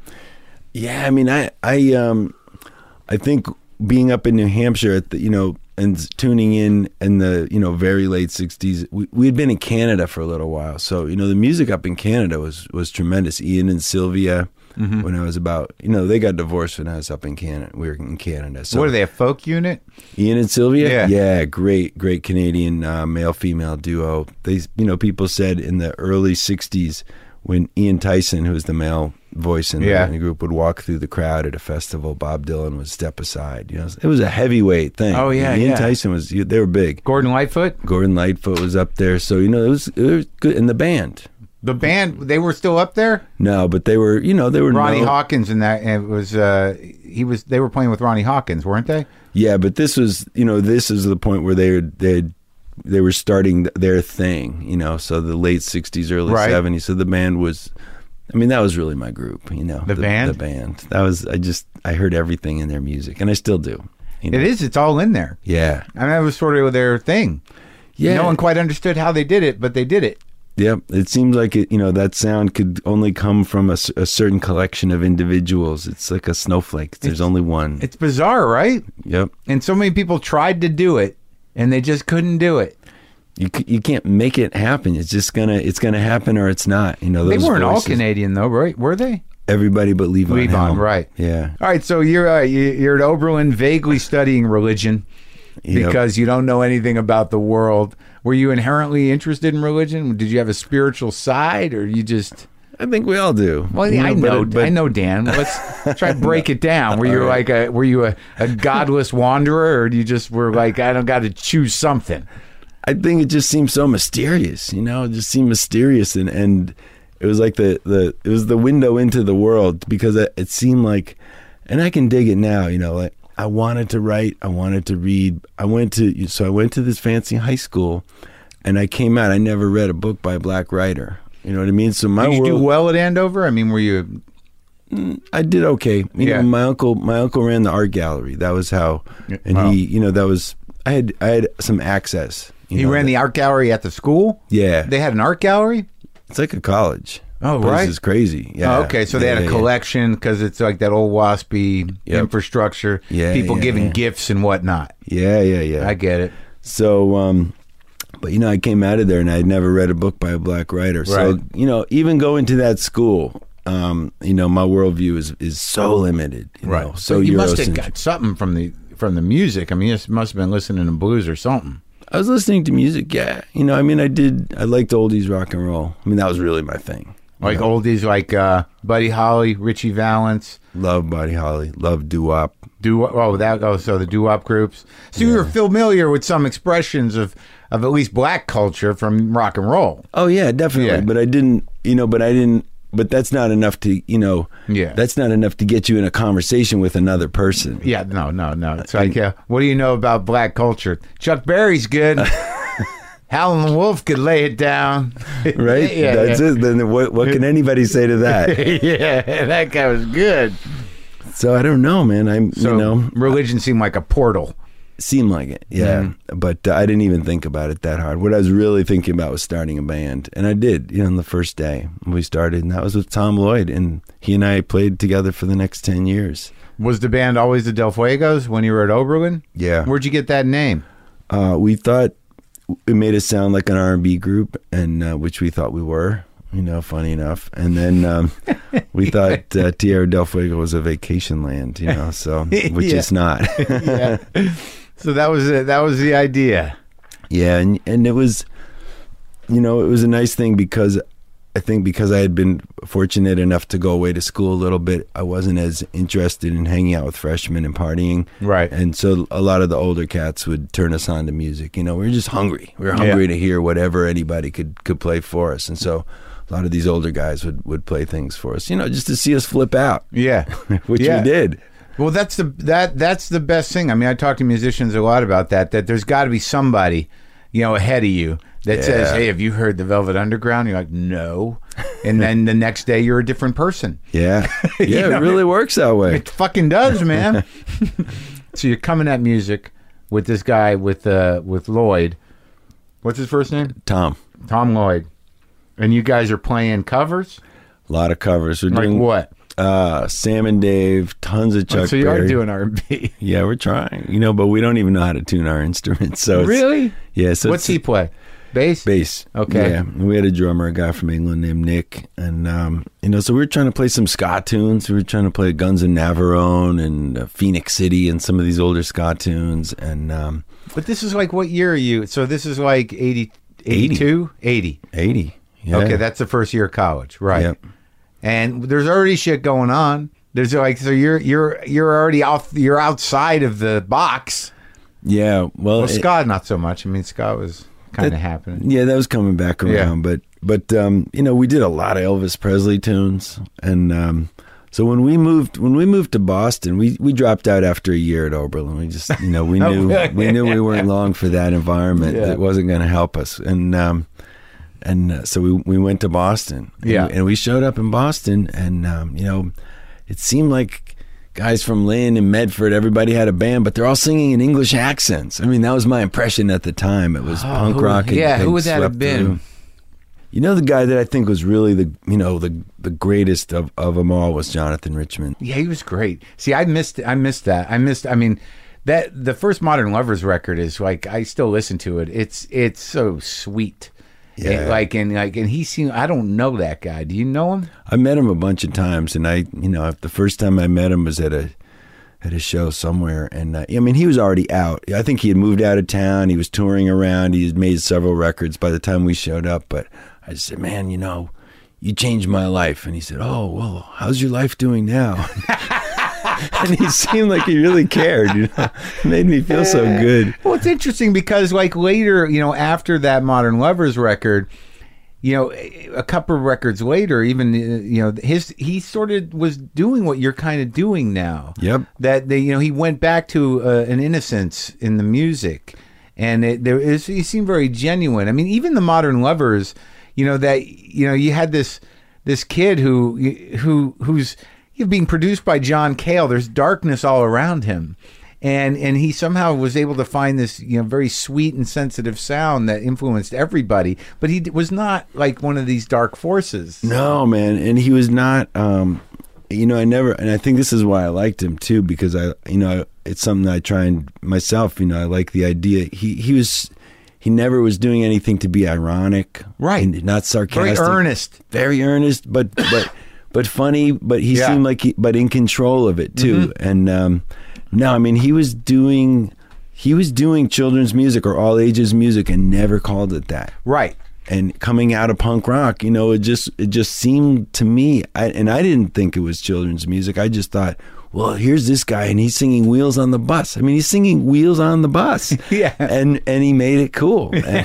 Yeah, I mean, I, I, um, I think being up in New Hampshire at the, you know, and tuning in in the, you know, very late sixties, we we had been in Canada for a little while, so you know, the music up in Canada was was tremendous. Ian and Sylvia, Mm-hmm. when I was about, you know, they got divorced when I was up in Canada. We were in Canada. So What are they, a folk unit? Ian and Sylvia, Yeah. yeah, great, great Canadian uh, male female duo. They, you know, people said in the early sixties when Ian Tyson, who was the male voice in, Yeah. the, in the group, would walk through the crowd at a festival, Bob Dylan would step aside. You know, it was a heavyweight thing. Oh, yeah, Ian yeah. Tyson was, they were big. Gordon Lightfoot? Gordon Lightfoot was up there, so you know it was, it was good. And the band, The band, they were still up there? no, but they were, you know, they were Ronnie no- Hawkins and that, it was, uh, he was, they were playing with Ronnie Hawkins, weren't they? Yeah, but this was, you know, this is the point where they they they were starting their thing, you know. So the late sixties, early Right. seventies. So the band was, I mean, that was really my group, you know. The band? the band. That was, I just, I heard everything in their music, and I still do. You know? It is, it's all in there. Yeah, I mean, that was sort of their thing. yeah. No one quite understood how they did it, but they did it. Yep. It seems like it, you know, that sound could only come from a, s- a certain collection of individuals. It's like a snowflake. There's only one. It's bizarre, right? Yep. And so many people tried to do it, and they just couldn't do it. You c- you can't make it happen. It's just gonna it's gonna happen or it's not. You know, They those weren't all voices- Canadian, though, right? Were they? Everybody but Levon. Levon, Helm. right. Yeah. All right, so you're uh, you- you're at Oberlin, vaguely studying religion Yep. because you don't know anything about the world. Were you inherently interested in religion? Did you have a spiritual side, or you just? I think we all do. Well, You I but know, it- but I know, Dan. Let's try to break it down. Were you All right. like a were you a, a godless wanderer, or you just were like, I don't got to choose something? I think it just seemed so mysterious. You know, it just seemed mysterious, and and it was like the the it was the window into the world because it, it seemed like, and I can dig it now. You know, like I wanted to write, I wanted to read. I went to so I went to this fancy high school, and I came out. I never read a book by a black writer. You know what I mean? So my Did you world, do well at Andover? I mean, were you? I did okay. You Yeah. know, my uncle, my uncle ran the art gallery. That was how, and Wow. he, you know, that was I had, I had some access. You He know, ran the art gallery at the school. yeah. They had an art gallery. It's like a college. Oh, Place right. is crazy. Yeah. Oh, okay, so they Yeah, had a yeah, collection because it's like that old waspy Yep. infrastructure. Yeah, people yeah, giving yeah. gifts and whatnot. Yeah, yeah, yeah. I get it. So, um, but you know, I came out of there and I had never read a book by a black writer. So, Right. you know, even going to that school, um, you know, my worldview is is so limited. You Know? So So you must have Eurocentric. got something from the from the music. I mean, you must have been listening to blues or something. I was listening to music. Yeah, you know, I mean, I did. I liked oldies rock and roll. I mean, that was really my thing. You Like know? oldies, like uh, Buddy Holly, Richie Valens, Love Buddy Holly. Love doo wop. doo oh that oh so the doo wop groups. So you were familiar with some expressions of of at least black culture from rock and roll. Oh yeah, definitely. Yeah. But I didn't. You know, but I didn't. But that's not enough to. You know. Yeah. That's not enough to get you in a conversation with another person. Yeah, no, no, no. It's like, uh, what do you know about black culture? Chuck Berry's good. Howlin' Wolf could lay it down. Right? yeah, That's yeah. it. Then what, what can anybody say to that? yeah, that guy was good. So I don't know, man. I'm, So you know, religion seemed like a portal. seemed like it. Yeah. But uh, I didn't even think about it that hard. What I was really thinking about was starting a band. And I did, you know, on the first day we started. And that was with Tom Lloyd. And he and I played together for the next ten years. Was the band always the Del Fuegos when you were at Oberlin? Yeah. Where'd you get that name? Uh, we thought it made us sound like an R and B group, and uh, which we thought we were, you know, funny enough. And then um, we thought uh, Tierra del Fuego was a vacation land, you know, so which Yeah. is not. yeah. So that was it. That was the idea. Yeah, and and it was, you know, it was a nice thing because I think because I had been fortunate enough to go away to school a little bit, I wasn't as interested in hanging out with freshmen and partying. Right. And so a lot of the older cats would turn us on to music. You know, we were just hungry. We were hungry Yeah. to hear whatever anybody could, could play for us. And so a lot of these older guys would, would play things for us, you know, just to see us flip out, Yeah. which Yeah. we did. Well, that's the that that's the best thing. I mean, I talk to musicians a lot about that. That there's got to be somebody, you know, ahead of you that says, Yeah. "Hey, have you heard the Velvet Underground?" You're like, "No," and then the next day you're a different person. Yeah. Yeah, You know, it really works that way. It fucking does, man. So you're coming at music with this guy with uh with Lloyd. What's his first name? Tom, Tom Lloyd. And you guys are playing covers? a lot of covers. We're Like doing what? Uh, Sam and Dave, tons of Chuck So you Berry. are doing R and B. Yeah, we're trying, you know, but we don't even know how to tune our instruments. So it's, Really? yeah. So What's it's, he play? Bass? Bass. Okay. Yeah, we had a drummer, a guy from England named Nick, and um, you know, so we were trying to play some ska tunes. We were trying to play Guns and Navarone and uh, Phoenix City and some of these older ska tunes. And um, But this is like, what year are you? So this is like eighty, eighty-two? eighty. eighty. Yeah. Okay, that's the first year of college, right? Yep. And there's already shit going on. There's like, so you're you're you're already off. You're outside of the box. Yeah. Well, Well, it- ska not so much. I mean, ska was kind of That- happening. Yeah, that was coming back around, Yeah. but but um, you know, we did a lot of Elvis Presley tunes, and um, so when we moved when we moved to Boston, we, we dropped out after a year at Oberlin. We just you know we knew we knew we weren't long for that environment. Yeah. It wasn't going to help us, and um, and uh, so we we went to Boston. And, Yeah. and we showed up in Boston, and um, you know, it seemed like guys from Lynn and Medford, everybody had a band, but they're all singing in English accents. I mean, that was my impression at the time. It was punk who- rock. had- yeah, had who would that have swept been? through. You know, the guy that I think was really the you know the the greatest of, of them all was Jonathan Richman. Yeah, he was great. See, I missed I missed that. I missed I mean that the first Modern Lovers record is like, I still listen to it. It's it's so sweet. Yeah. And like and like and he seemed, I don't know that guy. Do you know him? I met him a bunch of times, and I you know the first time I met him was at a at a show somewhere, and uh, I mean he was already out. I think he had moved out of town. He was touring around. He had made several records by the time we showed up. But I just said, "Man, you know, you changed my life." And he said, "Oh, well, how's your life doing now?" And he seemed like he really cared. You know, it made me feel so good. Well, it's interesting because like later, you know, after that Modern Lovers record, you know, a couple of records later, even uh, you know, his he sort of was doing what you're kind of doing now. Yep. That they, you know, he went back to uh, an innocence in the music, and it, there is he seemed very genuine. I mean, even the Modern Lovers, you know, that you know, you had this this kid who who who's being produced by John Cale. There's darkness all around him. And and he somehow was able to find this, you know, very sweet and sensitive sound that influenced everybody. But he d- was not like one of these dark forces. No, man, and he was not. Um, you know, I never, and I think this is why I liked him too, because I, you know, it's something I try and myself. You know, I like the idea. He he was, he never was doing anything to be ironic, Right. and not sarcastic, Very earnest. very earnest, but but but funny. But he Yeah. seemed like he, but in control of it too, Mm-hmm. and. Um, No, I mean he was doing he was doing children's music or all ages music and never called it that. Right. And coming out of punk rock, you know, it just it just seemed to me, I, and I didn't think it was children's music. I just thought, well, here's this guy and he's singing Wheels on the Bus. I mean, he's singing Wheels on the Bus. Yeah. And and he made it cool. And,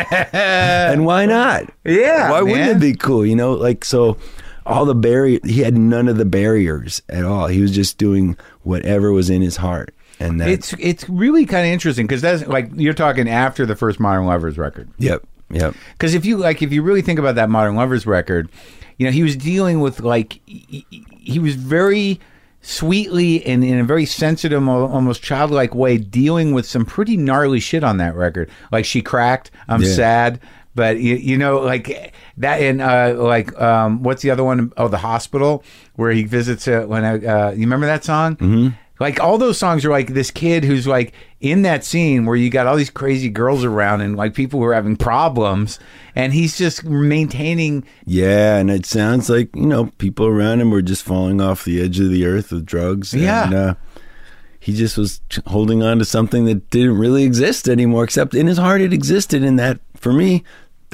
and why not? Yeah, Why wouldn't man. it be cool? You know, like so. All the barrier, he had none of the barriers at all. He was just doing whatever was in his heart, and that. It's it's really kind of interesting because that's like you're talking after the first Modern Lovers record. Yep, yep. Because if you like, if you really think about that Modern Lovers record, you know, he was dealing with like he, he was very sweetly and in a very sensitive, al- almost childlike way, dealing with some pretty gnarly shit on that record. Like She Cracked, I'm Yeah. Sad, but you, you know, like that, and uh, like um, what's the other one? Oh, The Hospital, where he visits uh, when I, uh, you remember that song? Mm-hmm. Like all those songs are like this kid who's like in that scene where you got all these crazy girls around and like people who are having problems, and he's just maintaining. Yeah, and it sounds like, you know, people around him were just falling off the edge of the earth with drugs. Yeah. And, uh, he just was ch- holding on to something that didn't really exist anymore, except in his heart it existed. And that, for me,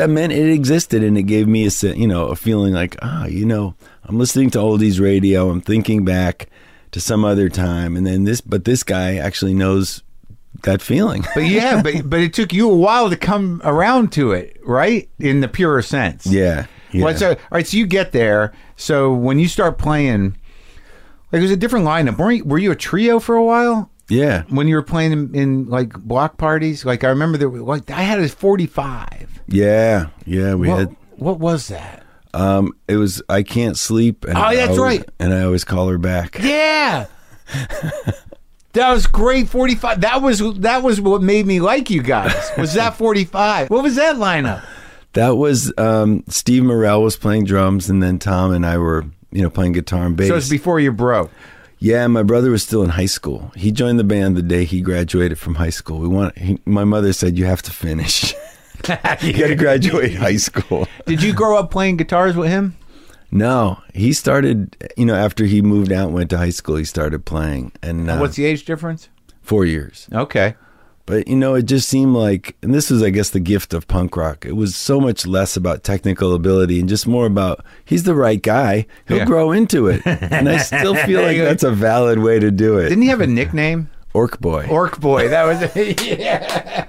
that meant it existed, and it gave me a se- you know a feeling like ah, you know, I'm listening to oldies radio. I'm thinking back to some other time, and then this, but this guy actually knows that feeling. But yeah, but but it took you a while to come around to it, right? In the pure sense. Yeah. yeah. Well, so, all right, so you get there. So when you start playing, like, it was a different lineup. Were you, were you a trio for a while? Yeah. When you were playing in, in like block parties? Like, I remember there were, like, I had a forty-five. Yeah. Yeah. We what, had. What was that? Um, it was I Can't Sleep. And Oh, I that's always, right. And I Always Call Her Back. Yeah. That was great. forty-five. That was that was what made me like you guys. Was that forty-five? What was that lineup? That was um, Steve Morell was playing drums, and then Tom and I were, you know, playing guitar and bass. So it's before you broke. Yeah, my brother was still in high school. He joined the band the day he graduated from high school. We want. He, my mother said, "You have to finish. You got to graduate high school." Did you grow up playing guitars with him? No, he started. You know, after he moved out and went to high school, he started playing. And uh, What's the age difference? four years. Okay. But, you know, it just seemed like, and this was, I guess, the gift of punk rock. It was so much less about technical ability and just more about, he's the right guy. He'll Yeah. grow into it. And I still feel like that's a valid way to do it. Didn't he have a nickname? Orc Boy. Orc Boy. That was yeah.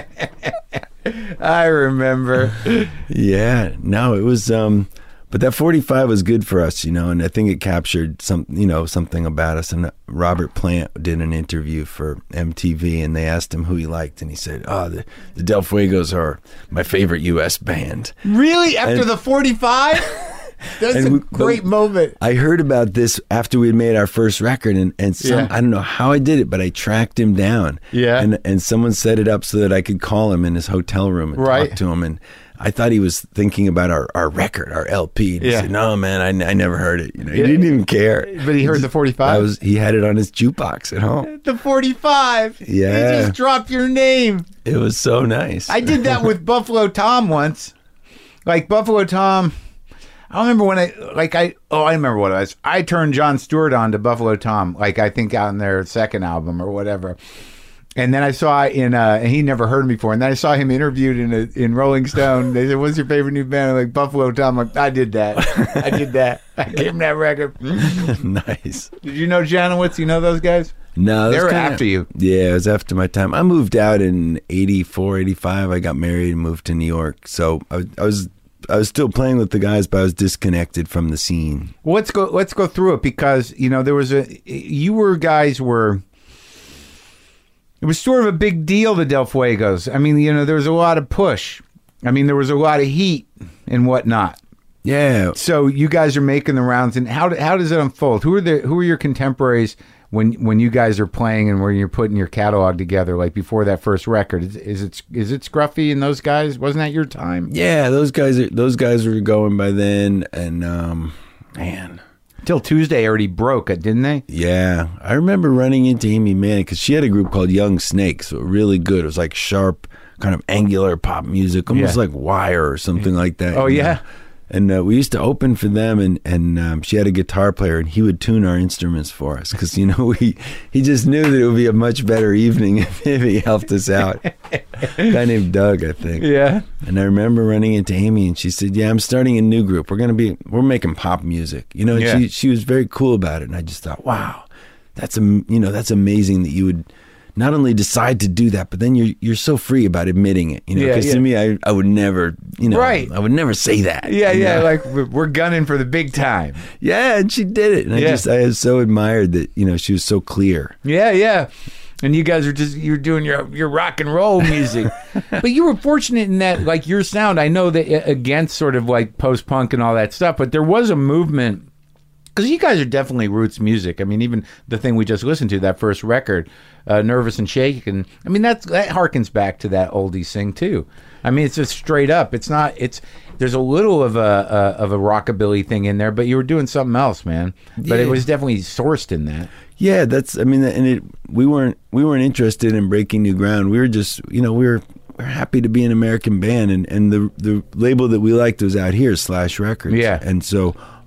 I remember. Yeah. No, it was, um, but that forty-five was good for us, you know, and I think it captured some, you know, something about us. And Robert Plant did an interview for M T V, and they asked him who he liked, and he said, "Oh, the, the Del Fuegos are my favorite U S band." Really? After And- the forty-five? That's And a we- great but- moment. I heard about this after we had made our first record, and, and some, Yeah. I don't know how I did it, but I tracked him down. Yeah. And and someone set it up so that I could call him in his hotel room and Right. talk to him. And I thought he was thinking about our, our record, our L P. And he Yeah. said, "No, man, I, I never heard it." You know, he Yeah. didn't even care. But he heard the forty-five? I was. He had it on his jukebox at home. The forty-five. Yeah. He just dropped your name. It was so nice. I did that with Buffalo Tom once. Like Buffalo Tom, I don't remember when I, like I, oh, I remember what it was. I turned Jon Stewart on to Buffalo Tom, like I think on their second album or whatever. And then I saw in, uh, and he never heard me before. And then I saw him interviewed in a, in Rolling Stone. They said, "What's your favorite new band?" I'm like, "Buffalo Tom." I'm like, I did that. I did that. I gave him that record. Nice. Did you know Janowitz? You know those guys? No, They that's were kinda- after you. Yeah, it was after my time. I moved out in eighty-four, eighty-five. I got married and moved to New York. So I, was- I was I was still playing with the guys, but I was disconnected from the scene. Well, let's go. Let's go through it because you know there was a. You were guys were. It was sort of a big deal, the Del Fuegos. I mean, you know, there was a lot of push. I mean, there was a lot of heat and whatnot. Yeah. So you guys are making the rounds, and how how does it unfold? Who are the who are your contemporaries when when you guys are playing and when you're putting your catalog together? Like before that first record, is, is it is it Scruffy and those guys? Wasn't that your time? Yeah, those guys are, those guys were going by then, and um man. Till Tuesday already broke it, didn't they? Yeah, I remember running into Amy Mann because she had a group called Young Snakes, so really good. It was like sharp, kind of angular pop music, almost Yeah. like Wire or something like that. Oh, And, yeah? uh, and uh, we used to open for them, and and um, she had a guitar player, and he would tune our instruments for us because you know we he just knew that it would be a much better evening if, if he helped us out. A guy named Doug, I think. Yeah. And I remember running into Amy, and she said, "Yeah, I'm starting a new group. We're gonna be, we're making pop music." You know, and Yeah. she she was very cool about it, and I just thought, "Wow, that's am, you know, that's amazing that you would not only decide to do that, but then you're you're so free about admitting it." You know, Yeah, because yeah. to me, I I would never, you know, Right. I would never say that. Yeah, you yeah, know? like we're- we're gunning for the big time. yeah, and she did it, and I Yeah. just I was so admired that you know she was so clear. Yeah, yeah. And you guys are just you're doing your your rock and roll music. But you were fortunate in that like your sound, I know that uh, against sort of like post punk and all that stuff, but there was a movement because you guys are definitely roots music. I mean, even the thing we just listened to, that first record, uh, Nervous and Shaken. I mean, that's that harkens back to that oldies thing too. I mean, it's just straight up. It's not. It's there's a little of a, a of a rockabilly thing in there, but you were doing something else, man. But it Yeah. was definitely sourced in that. Yeah, that's. I mean, and it. We weren't. We weren't interested in breaking new ground. We were just. You know, we were. We're happy to be an American band, and and the the label that we liked was out here, Slash Records. Yeah. And so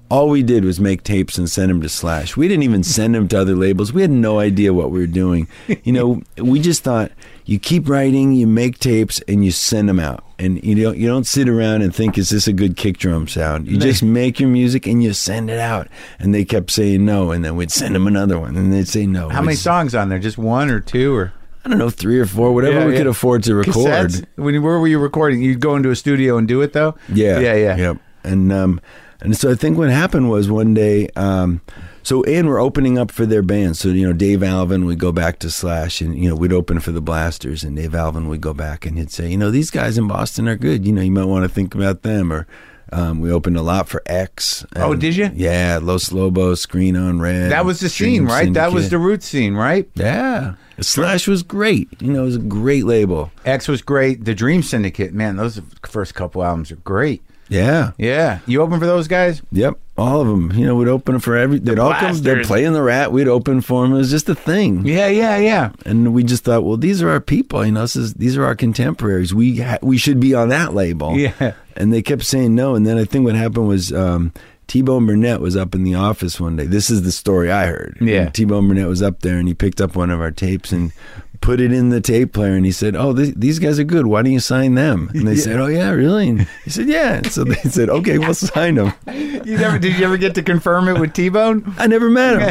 all we did was make tapes and send them to Slash. We didn't even send them to other labels. We had no idea what we were doing. You know, we just thought you keep writing, you make tapes, and you send them out. And you don't you don't sit around and think, is this a good kick drum sound? You just make your music and you send it out. And they kept saying no, and then we'd send them another one, and they'd say no. How many It's- songs on there? Just one or two or? I don't know, three or four, whatever Yeah, we yeah. could afford to record. Cassettes? When, where were you recording? You'd go into a studio and do it though? Yeah, Yeah, yeah. Yep. And um, and so I think what happened was one day, um, so and we're opening up for their band. So you know, Dave Alvin would go back to Slash, and you know, we'd open for the Blasters, and Dave Alvin would go back and he'd say, you know, these guys in Boston are good. You know, you might want to think about them. Or um, we opened a lot for X. Oh, and- did you? Yeah, Los Lobos, Screen on Red. That was the Dream scene, right? That was Syndicate. the root scene, right? Yeah. Slash was great. You know, it was a great label. X was great. The Dream Syndicate, man, those first couple albums are great. Yeah. Yeah. You open for those guys? Yep, all of them. You know, we'd open for every. They'd all come. They'd Blasters. play in the Rat. We'd open for them. It was just a thing. Yeah, yeah, yeah. And we just thought, well, these are our people. You know, this is these are our contemporaries. We ha- we should be on that label. Yeah. And they kept saying no. And then I think what happened was um, T-Bone Burnett was up in the office one day. This is the story I heard. Yeah. And T-Bone Burnett was up there and he picked up one of our tapes and put it in the tape player, and he said, oh, th- these guys are good. Why don't you sign them? And they Yeah. said, oh, yeah, really? And he said, yeah. And so they said, okay, we'll sign them. You never did you ever get to confirm it with T-Bone? I never met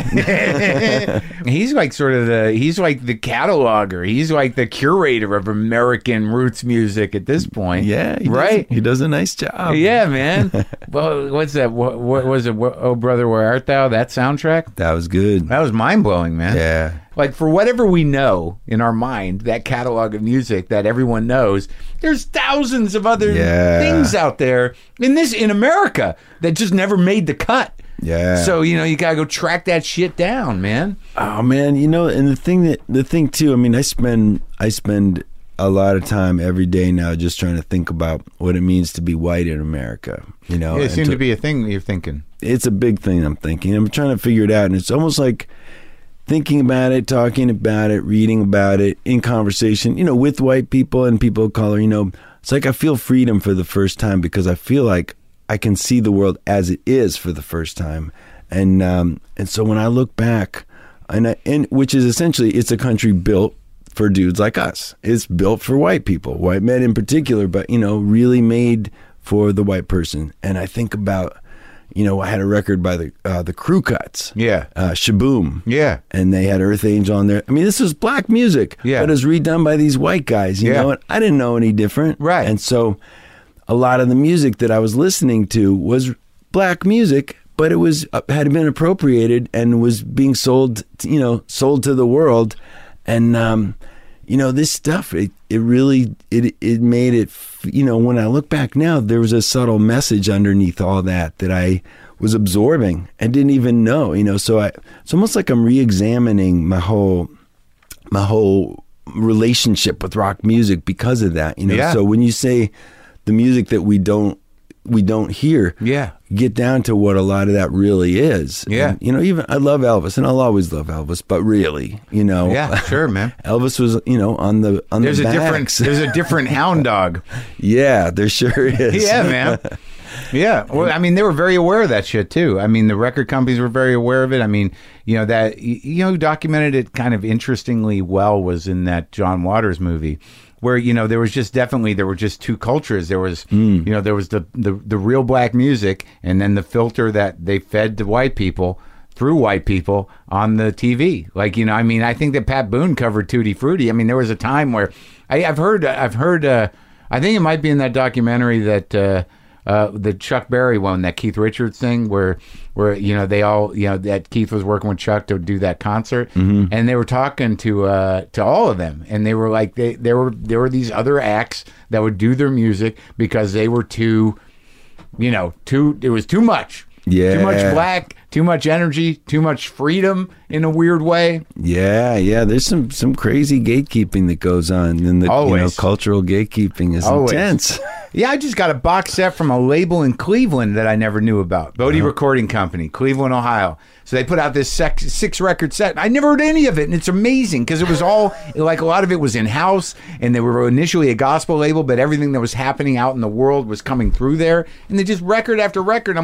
him. He's like sort of the he's like the cataloger. He's like the curator of American roots music at this point. Yeah, he right. Does, he does a nice job. Yeah, man. Well, what's that? What, what was it? What, oh, brother, where art thou? That soundtrack. That was good. That was mind blowing, man. Yeah. Like, for whatever we know in our mind, that catalog of music that everyone knows, there's thousands of other Yeah. things out there in this in America that just never made the cut. Yeah. So, you know, you gotta go track that shit down, man. Oh man, you know, and the thing that the thing too, I mean, I spend I spend a lot of time every day now just trying to think about what it means to be white in America. You know, Yeah, it and seemed to- to be a thing that you're thinking. it's a big thing I'm thinking. I'm trying to figure it out, and it's almost like thinking about it, talking about it, reading about it, in conversation, you know, with white people and people of color. You know, it's like I feel freedom for the first time because I feel like I can see the world as it is for the first time. And um, and so when I look back, and I, and which is essentially, it's a country built for dudes like us. It's built for white people, white men in particular, but you know, really made for the white person. And I think about, you know, I had a record by the uh, the Crew Cuts, Yeah. uh, Shaboom, Yeah. and they had Earth Angel on there. I mean, this was black music, Yeah. but it was redone by these white guys, you Yeah. know, and I didn't know any different. Right. And so a lot of the music that I was listening to was black music, but it was uh, had been appropriated and was being sold, to, you know, sold to the world. And, um, you know, this stuff, it, it really, it, it made it, you know, when I look back now, there was a subtle message underneath all that that I was absorbing and didn't even know, you know, so I, it's almost like I'm re-examining my whole, my whole relationship with rock music because of that, you know. Yeah. So when you say the music that we don't, we don't hear, Yeah. get down to what a lot of that really is. Yeah. And, you know, even I love Elvis and I'll always love Elvis, but really, you know, Yeah, sure, man. Elvis was, you know, on the on There's the a different backs. there's a different hound dog. Yeah, there sure is. Yeah, man. Yeah. Well, I mean, they were very aware of that shit too. I mean, the record companies were very aware of it. I mean, you know, that, you know, who documented it kind of interestingly well was in that John Waters movie, where, you know, there was just definitely, there were just two cultures. There was, you know, there was the, the, the real black music, and then the filter that they fed to white people through white people on the T V. Like, you know, I mean, I think that Pat Boone covered Tutti Frutti. I mean, there was a time where I, I've heard, I've heard, uh, I think it might be in that documentary that, uh, uh, the Chuck Berry one, that Keith Richards thing, where, where, you know, they all, you know, that Keith was working with Chuck to do that concert, Mm-hmm. and they were talking to, uh, to all of them, and they were like, they, there were, there were these other acts that would do their music because they were too, you know, too, it was too much. Yeah. Too much black, too much energy, too much freedom in a weird way. Yeah, yeah. There's some some crazy gatekeeping that goes on, and the you know, Always. cultural gatekeeping is Always. intense. Yeah, I just got a box set from a label in Cleveland that I never knew about. Bodie Recording Company, Cleveland, Ohio. So they put out this six, six record set. I never heard any of it, and it's amazing because it was all, like, a lot of it was in-house, and they were initially a gospel label, but everything that was happening out in the world was coming through there, and they just record after record. I'm like,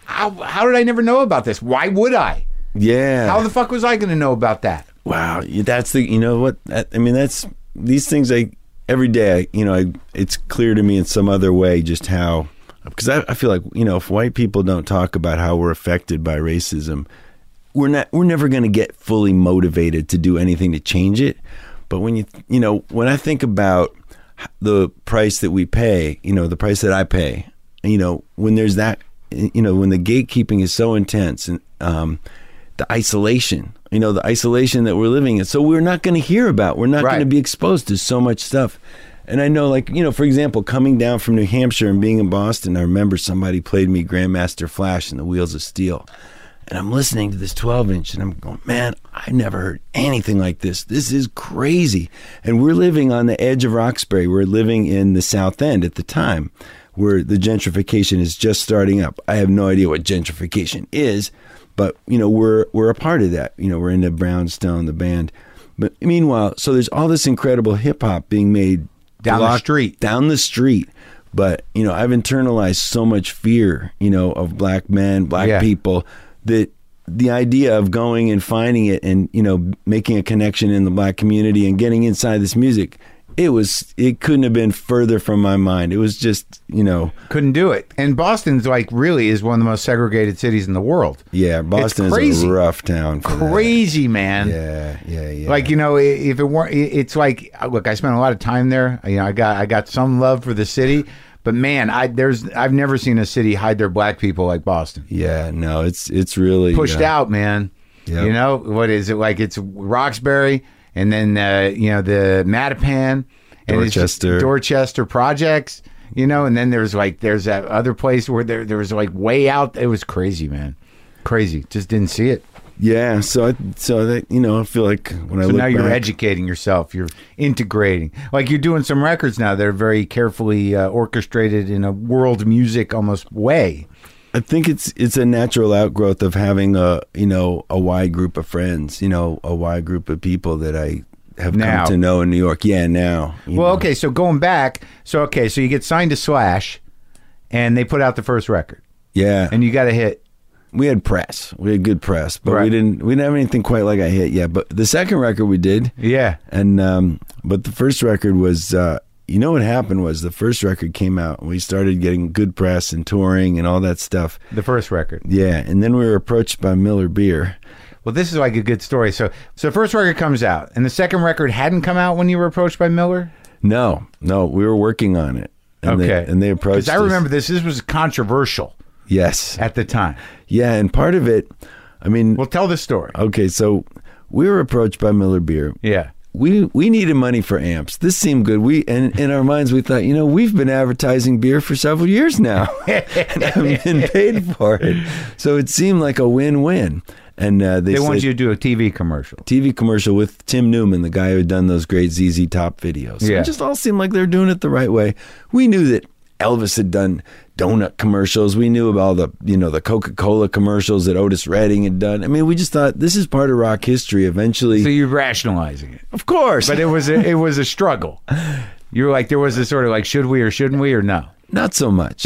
how, how did I never know about this? Why would I? Yeah. How the fuck was I going to know about that? Wow. That's the, you know what, that, I mean, that's, these things I, every day, I, you know, I, it's clear to me in some other way just how, because I, I feel like, you know, if white people don't talk about how we're affected by racism, we're not, we're never going to get fully motivated to do anything to change it. But when you, you know, when I think about the price that we pay, you know, the price that I pay, you know, when there's that, you know, when the gatekeeping is so intense and um, the isolation, you know, the isolation that we're living in. So we're not going to hear about, we're not Right. going to be exposed to so much stuff. And I know, like, you know, for example, coming down from New Hampshire and being in Boston, I remember somebody played me Grandmaster Flash and the Wheels of Steel. And I'm listening to this twelve inch and I'm going, man, I never heard anything like this. This is crazy. And we're living on the edge of Roxbury. We're living in the South End at the time where the gentrification is just starting up. I have no idea what gentrification is, but, you know, we're we're a part of that. You know, we're into Brownstone, the band. But meanwhile, so there's all this incredible hip hop being made Down the block- street. Down the street. But, you know, I've internalized so much fear, you know, of black men, black Yeah. people, that the idea of going and finding it and, you know, making a connection in the black community and getting inside this music, it was, it couldn't have been further from my mind. It was just, you know. Couldn't do it. And Boston's like really is one of the most segregated cities in the world. Yeah, Boston is crazy. a rough town. For that. Crazy, man. Yeah, yeah, yeah. Like, you know, if it weren't, it's like, look, I spent a lot of time there. You know, I got, I got some love for the city, but man, I there's, I've never seen a city hide their black people like Boston. Yeah, no, it's it's really Pushed uh, out, man. Yep. You know, what is it like? It's Roxbury, and then uh, you know the Mattapan, and it's just Dorchester. Dorchester projects. You know, and then there's like there's that other place where there there was like way out. It was crazy, man. Crazy. Just didn't see it. Yeah, so I, so that, you know, I feel like when I So look now you're back, educating yourself. You're integrating. Like you're doing some records now that are very carefully uh, orchestrated in a world music almost way. I think it's it's a natural outgrowth of having a, you know, a wide group of friends, you know, a wide group of people that I have Now. come to know in New York. Yeah, now. you Well, know. okay, so going back, so okay, so you get signed to Slash, and they put out the first record, Yeah. and you got a hit. We had press. We had good press, but Right. we didn't we didn't have anything quite like I hit yet. But the second record we did. Yeah. And um but the first record was uh you know what happened was the first record came out and we started getting good press and touring and all that stuff. The first record. Yeah, and then we were approached by Miller Beer. Well, this is like a good story. So, so first record comes out, and the second record hadn't come out when you were approached by Miller. No, no, we were working on it. And Okay, they, and they approached because I us. remember this. This was controversial Yes. at the time. Yeah, and part of it, I mean, Well, tell the story. okay, so we were approached by Miller Beer. Yeah. We we needed money for amps. This seemed good. We and in our minds we thought, you know, we've been advertising beer for several years now and haven't been paid for it. So it seemed like a win-win. And uh, they, They said, want you to do a T V commercial. T V commercial with Tim Newman, the guy who had done those great Z Z Top videos. So Yeah. it just all seemed like they were doing it the right way. We knew that Elvis had done donut commercials. We knew about all the, you know, the Coca-Cola commercials that Otis Redding had done. I mean, we just thought this is part of rock history. Eventually, So you're rationalizing it, of course, but it was a, it was a struggle. You were like, there was a sort of like, should we or shouldn't we or no? not so much.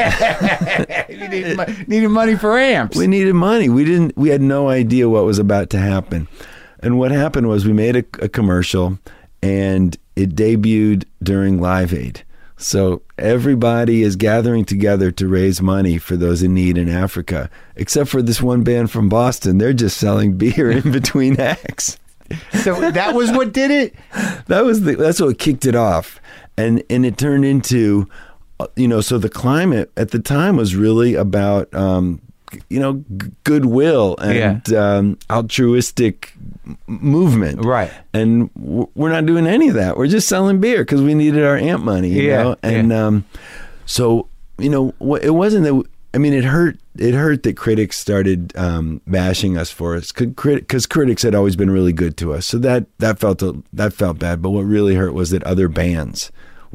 You needed, mo- needed money for amps. We needed money. We didn't. We had no idea what was about to happen. And what happened was we made a, a commercial, and it debuted during Live Aid. So everybody is gathering together to raise money for those in need in Africa, except for this one band from Boston. They're just selling beer in between acts. So that was what did it? That was the, that's what kicked it off, and and it turned into, uh, you know, so the climate at the time was really about, um, you know, g- goodwill and um, altruistic m- movement, Right. And w- we're not doing any of that. We're just selling beer because we needed our amp money, you Yeah, know, and yeah. um, so you know, wh- it wasn't that. w- I mean, it hurt. It hurt that critics started um, bashing us for us because critics had always been really good to us. So that that felt a, that felt bad. But what really hurt was that other bands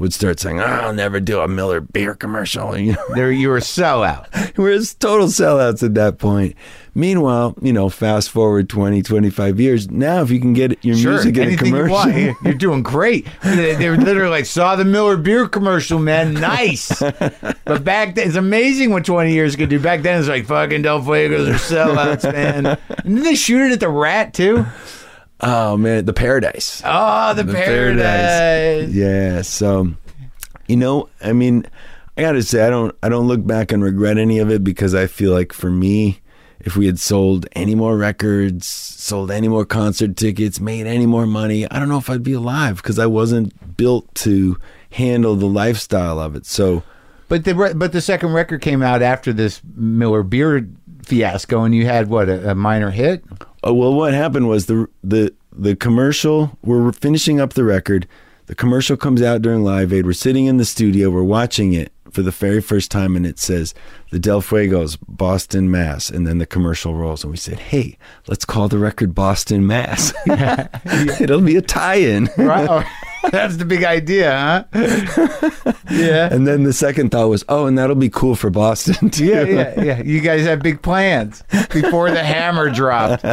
would start saying, oh, I'll never do a Miller beer commercial. You know, There, you were a sellout. we're total sellouts at that point. Meanwhile, you know, fast forward twenty, twenty-five years. Now, if you can get your Sure, music in a anything you commercial, want. You're you're doing great. They, they were literally like, saw the Miller beer commercial, man. Nice. But back then, it's amazing what twenty years could do. Back then, it's like, fucking Del Fuegos are sellouts, man. And didn't they shoot it at the Rat, too? oh man, the Paradise. Oh, the, The Paradise. Paradise. Yeah. So, you know, I mean, I gotta say, I don't, I don't look back and regret any of it because I feel like for me, if we had sold any more records, sold any more concert tickets, made any more money, I don't know if I'd be alive because I wasn't built to handle the lifestyle of it. So, But the re- but the second record came out after this Miller beer fiasco, and you had, what, a, a minor hit? oh, well, what happened was the the the commercial. We're finishing up the record. The commercial comes out during Live Aid. We're sitting in the studio. We're watching it for the very first time, and it says the Del Fuegos, Boston, Mass. And then the commercial rolls, and we said, "Hey, let's call the record Boston, Mass. It'll be a tie-in." Right? Oh, that's the big idea, huh? Yeah. And then the second thought was, "Oh, and that'll be cool for Boston too." Yeah, yeah, yeah. You guys had big plans before the hammer dropped.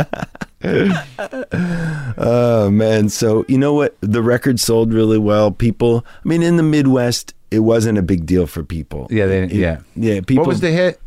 Oh man! So you know what? The record sold really well. People, I mean, in the Midwest, it wasn't a big deal for people. Yeah, they, It- yeah. yeah. People. What was the hit?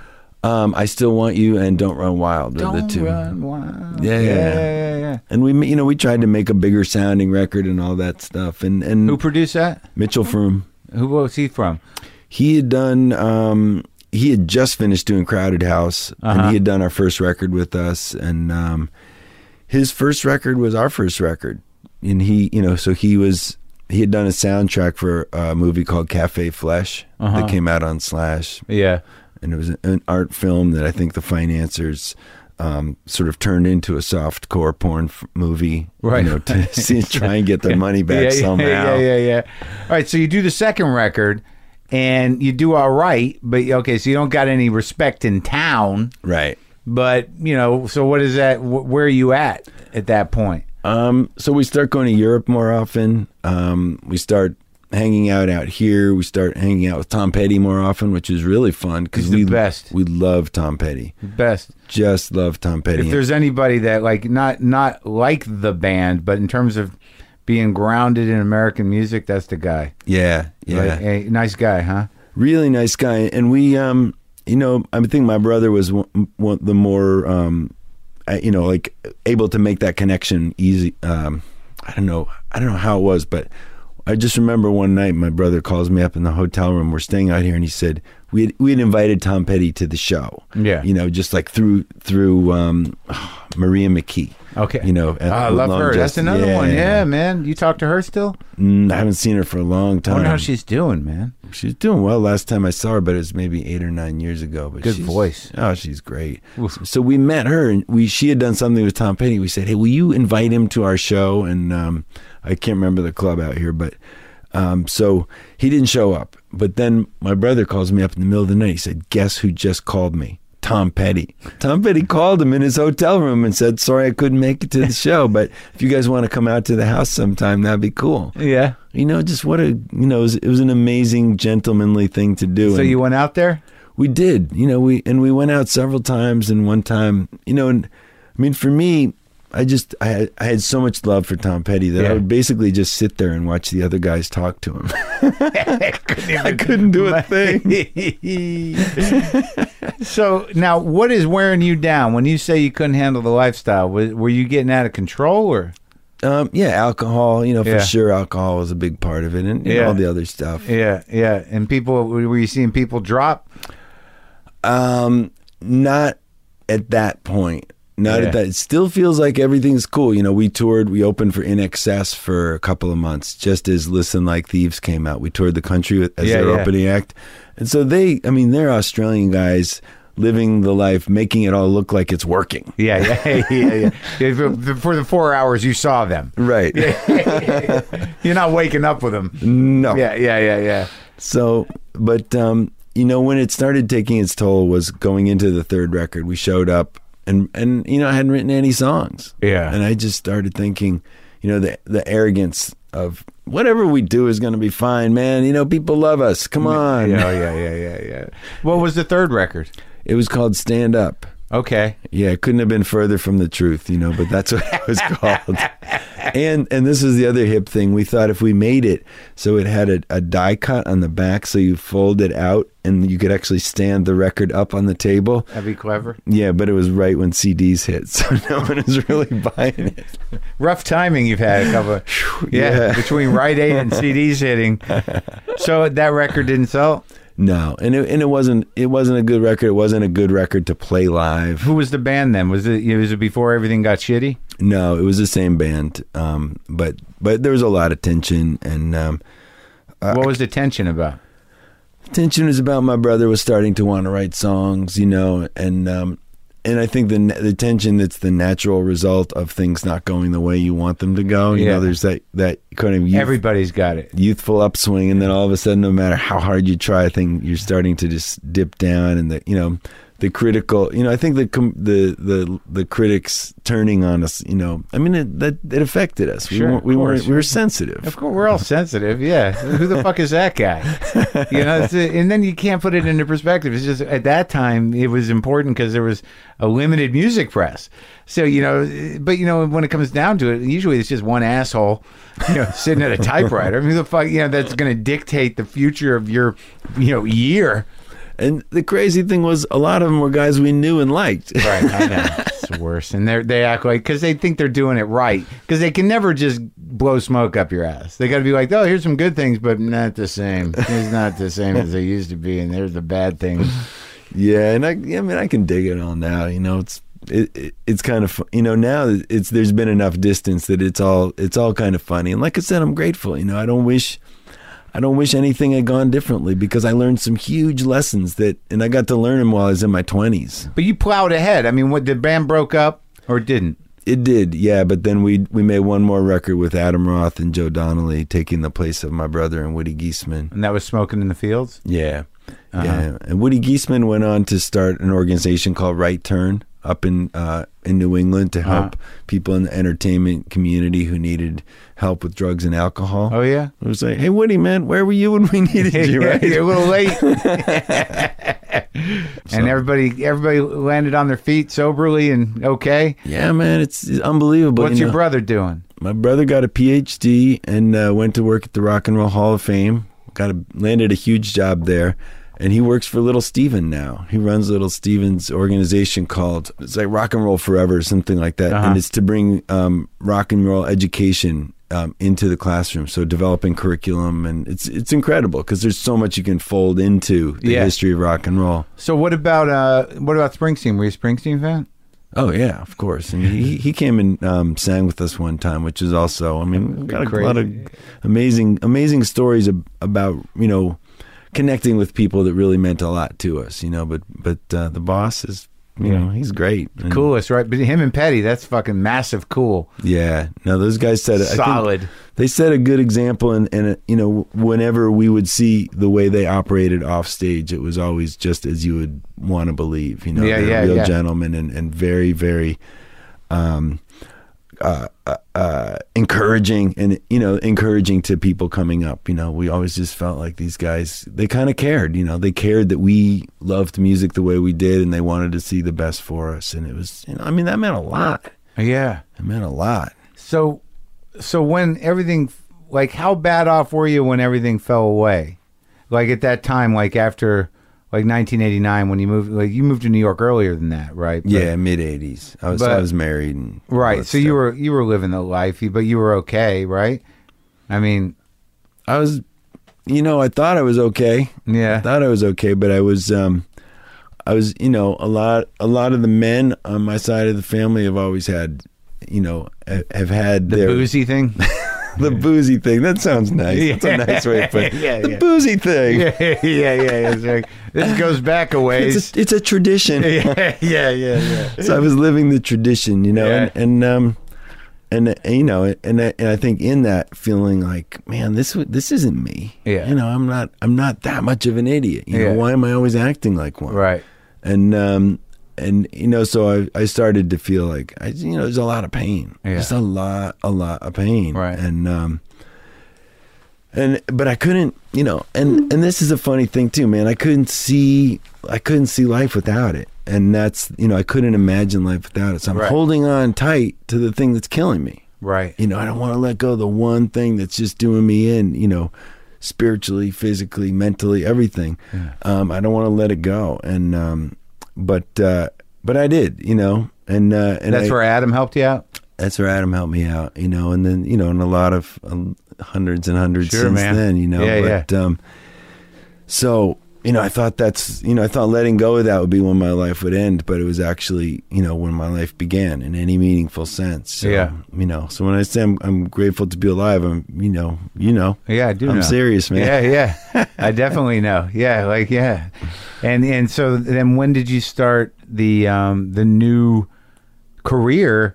Um, I Still Want You and Don't Run Wild were the Don't two. run wild. Yeah, yeah, yeah. yeah, yeah, yeah. And we, you know, we tried to make a bigger sounding record and all that stuff. And and Who produced that? Mitchell Froome, Who was he from? he had done. Um, he had just finished doing Crowded House, Uh-huh. and he had done our first record with us. And um, his first record was our first record. And he, you know, so he was. He had done a soundtrack for a movie called Cafe Flesh Uh-huh. that came out on Slash. Yeah. And it was an art film that I think the financiers um, sort of turned into a soft core porn f- movie, Right. You know, to see, try and get their money back yeah, somehow. Yeah, yeah, yeah. All right, so you do the second record, and you do all right, but okay, so you don't got any respect in town, Right. but you know, so what is that? Wh- where are you at at that point? Um, so we start going to Europe more often. Um, we start hanging out out here. We start hanging out with Tom Petty more often, which is really fun because He's the we best. we love Tom Petty. Best. Just love Tom Petty. If there's anybody that like not not like the band, but in terms of being grounded in American music, that's the guy. yeah, yeah. Like, hey, nice guy, huh? Really nice guy. And we, um, you know, I think my brother was one, one, the more, um, I- you know, like able to make that connection easy. Um, I don't know. I don't know how it was, but I just remember one night my brother calls me up in the hotel room. We're staying out here, and he said we had, we had invited Tom Petty to the show. Yeah. You know, just like through through um, Maria McKee. Okay. You know, at Oh, I love Long her. That's Distance. another Yeah, one. yeah. Yeah, man. You talk to her still? Mm, I haven't seen her for a long I time. wonder how she's doing, man. She's doing well. Last time I saw her, but it was maybe eight or nine years ago. But Good she's- voice. Oh, she's great. Oof. So we met her, and we she had done something with Tom Petty. We said, "Hey, will you invite him to our show?" And um, I can't remember the club out here, but um, so he didn't show up. But then my brother calls me up in the middle of the night. He said, "Guess who just called me? Tom Petty." Tom Petty called him in his hotel room and said, "Sorry, I couldn't make it to the show, but if you guys want to come out to the house sometime, that'd be cool." Yeah. You know, just what a, you know, it was, it was an amazing gentlemanly thing to do. So And you went out there? we did, you know, we, and we went out several times, and one time, you know, and I mean, for me, I just, I had, I had so much love for Tom Petty that Yeah. I would basically just sit there and watch the other guys talk to him. I couldn't do a thing. So now, what is wearing you down? When you say you couldn't handle the lifestyle, were, were you getting out of control, or? Um, yeah, alcohol, you know, for Yeah. sure, alcohol was a big part of it, and you know, Yeah. all the other stuff. Yeah, yeah. And people, were you seeing people drop? Um, not at that point. Not Yeah. at that. It still feels like everything's cool. You know, we toured, we opened for In Excess for a couple of months, just as Listen Like Thieves came out. We toured the country with- as Yeah, their yeah. opening act. And so they, I mean, they're Australian guys living the life, making it all look like it's working. Yeah, yeah, yeah, yeah. yeah. For, for the four hours you saw them, Right. you're not waking up with them. No. Yeah, yeah, yeah, yeah. So, but, um, you know, when it started taking its toll was going into the third record. We showed up and, and, you know, I hadn't written any songs. Yeah. And I just started thinking, you know, the, the arrogance of, whatever we do is going to be fine, man. You know, people love us. Come on. Yeah, yeah, yeah, yeah, yeah. What was the third record? It was called Stand Up. Okay. Yeah, it couldn't have been further from the truth, you know, but that's what it was called. And and this is the other hip thing. We thought if we made it so it had a, a die cut on the back, so you fold it out and you could actually stand the record up on the table. That'd be clever. Yeah, but it was right when C Ds hit, so no one was really buying it. Rough timing you've had a couple of, yeah, Yeah. between Rite Aid and C Ds hitting. So that record didn't sell? No, and it and it wasn't it wasn't a good record. It wasn't a good record to play live. Who was the band then? Was it was it before everything got shitty? No, it was the same band, um, but but there was a lot of tension, and um, What was the tension about? tension was about my brother was starting to want to write songs, you know, and um, and I think the the tension that's the natural result of things not going the way you want them to go. You Yeah. know, there's that that kind of youth, Everybody's got it. youthful upswing, and then all of a sudden, no matter how hard you try, I think you're starting to just dip down, and the you know. The critical, you know, I think the com- the the the critics turning on us, you know, I mean, it, that it affected us. Sure, we weren't, of we weren't, course. we were sensitive. Of course, we're all sensitive. Yeah, who the fuck is that guy? You know, it's a, and then you can't put it into perspective. It's just at that time it was important because there was a limited music press. So you know, but you know, when it comes down to it, usually it's just one asshole, you know, sitting at a typewriter. I mean, who the fuck, you know, that's going to dictate the future of your, you know, year. And the crazy thing was, a lot of them were guys we knew and liked. Right, I know. It's worse. And they they act like, because they think they're doing it right. Because they can never just blow smoke up your ass. They got to be like, oh, here's some good things, but not the same. It's not the same as they used to be, and there's the bad things. Yeah, and I, I mean, I can dig it all now. You know, it's it, it it's kind of fu- you know now it's there's been enough distance that it's all it's all kind of funny. And like I said, I'm grateful. You know, I don't wish. I don't wish anything had gone differently because I learned some huge lessons that, and I got to learn them while I was in my twenties. But you plowed ahead. I mean, what, the band broke up or didn't? It did, yeah. But then we we made one more record with Adam Roth and Joe Donnelly taking the place of my brother and Woody Geisman. And that was Smoking in the Fields? Yeah, Uh-huh. yeah. And Woody Geisman went on to start an organization called Right Turn up in uh, in New England to help Uh-huh. people in the entertainment community who needed help with drugs and alcohol. Oh, yeah? It was like, hey, Woody, man, where were you when we needed you, right? You're a little late. And everybody everybody landed on their feet soberly and okay? Yeah, man, it's, it's unbelievable. What's you your know. brother doing? My brother got a P H D and uh, went to work at the Rock and Roll Hall of Fame. Got a, landed a huge job there, and he works for Little Steven now. He runs Little Steven's organization called it's like Rock and Roll Forever or something like that, Uh-huh. and it's to bring um, rock and roll education um, into the classroom. So developing curriculum, and it's it's incredible because there's so much you can fold into the Yeah. history of rock and roll. So what about uh, what about Springsteen? Were you a Springsteen fan? Oh yeah, of course. And he he came and um, sang with us one time, which is also, I mean, we've got a Great. lot of amazing amazing stories ab- about you know connecting with people that really meant a lot to us. You know, but but uh, the boss is you know he's great. And, Coolest, right? But him and Petty, that's fucking massive cool. Yeah. No, those guys set it. I think Solid. they set a good example, and and uh, you know whenever we would see the way they operated off stage, it was always just as you would want to believe. You know, Yeah, they're yeah, real yeah. gentlemen and and very very. Um, uh, uh, uh, encouraging and you know encouraging to people coming up. You know, we always just felt like these guys, they kind of cared. You know, they cared that we loved music the way we did, and they wanted to see the best for us. And it was, you know, I mean, that meant a lot. Yeah. It meant a lot. So, so when everything, like, how bad off were you when everything fell away? Like at that time, like after, like nineteen eighty-nine, when you moved, like you moved to New York earlier than that, right? But- Yeah, mid eighties. I was but- I was married and all right. that So you stuff. were you were living the life, but you were okay, right? I mean, I was, you know, I thought I was okay. I yeah, thought I was okay, but I was, um, I was, you know, a lot, a lot of the men on my side of the family have always had, you know, ha- have had the their boozy thing. the boozy thing. That sounds nice. That's a nice way to put it. Yeah, the yeah. boozy thing. yeah, yeah, yeah. It's like, this goes back a ways. It's a, it's a tradition. yeah, yeah, yeah, yeah. So I was living the tradition, you know, Yeah. and, and um, and uh, you know, and I, and I think in that feeling like, man, this w- this isn't me. Yeah. You know, I'm not I'm not that much of an idiot. You Yeah. know, why am I always acting like one? Right. And um, and you know, so I I started to feel like I you know, there's a lot of pain. Yeah. Just a lot a lot of pain. Right. And um, and but I couldn't, you know, and and this is a funny thing too, man. I couldn't see, I couldn't see life without it, and that's, you know, I couldn't imagine life without it. So I'm Right. holding on tight to the thing that's killing me. Right. You know, I don't want to let go of the one thing that's just doing me in, you know, spiritually, physically, mentally, everything. Yeah. Um, I don't want to let it go. And, um, but, uh, but I did, you know, and, uh, and That's I, where Adam helped you out? that's where Adam helped me out, you know, and then, you know, and a lot of um, hundreds and hundreds Sure, since man. then, you know, Yeah, but, um, so, you know, I thought that's, you know, I thought letting go of that would be when my life would end, but it was actually, you know, when my life began in any meaningful sense. So, Yeah. You know, so when I say I'm, I'm grateful to be alive, I'm, you know, you know, Yeah, I do I'm know. serious, man. Yeah, yeah. I definitely know. Yeah, like, yeah. And and so then when did you start the um, the new career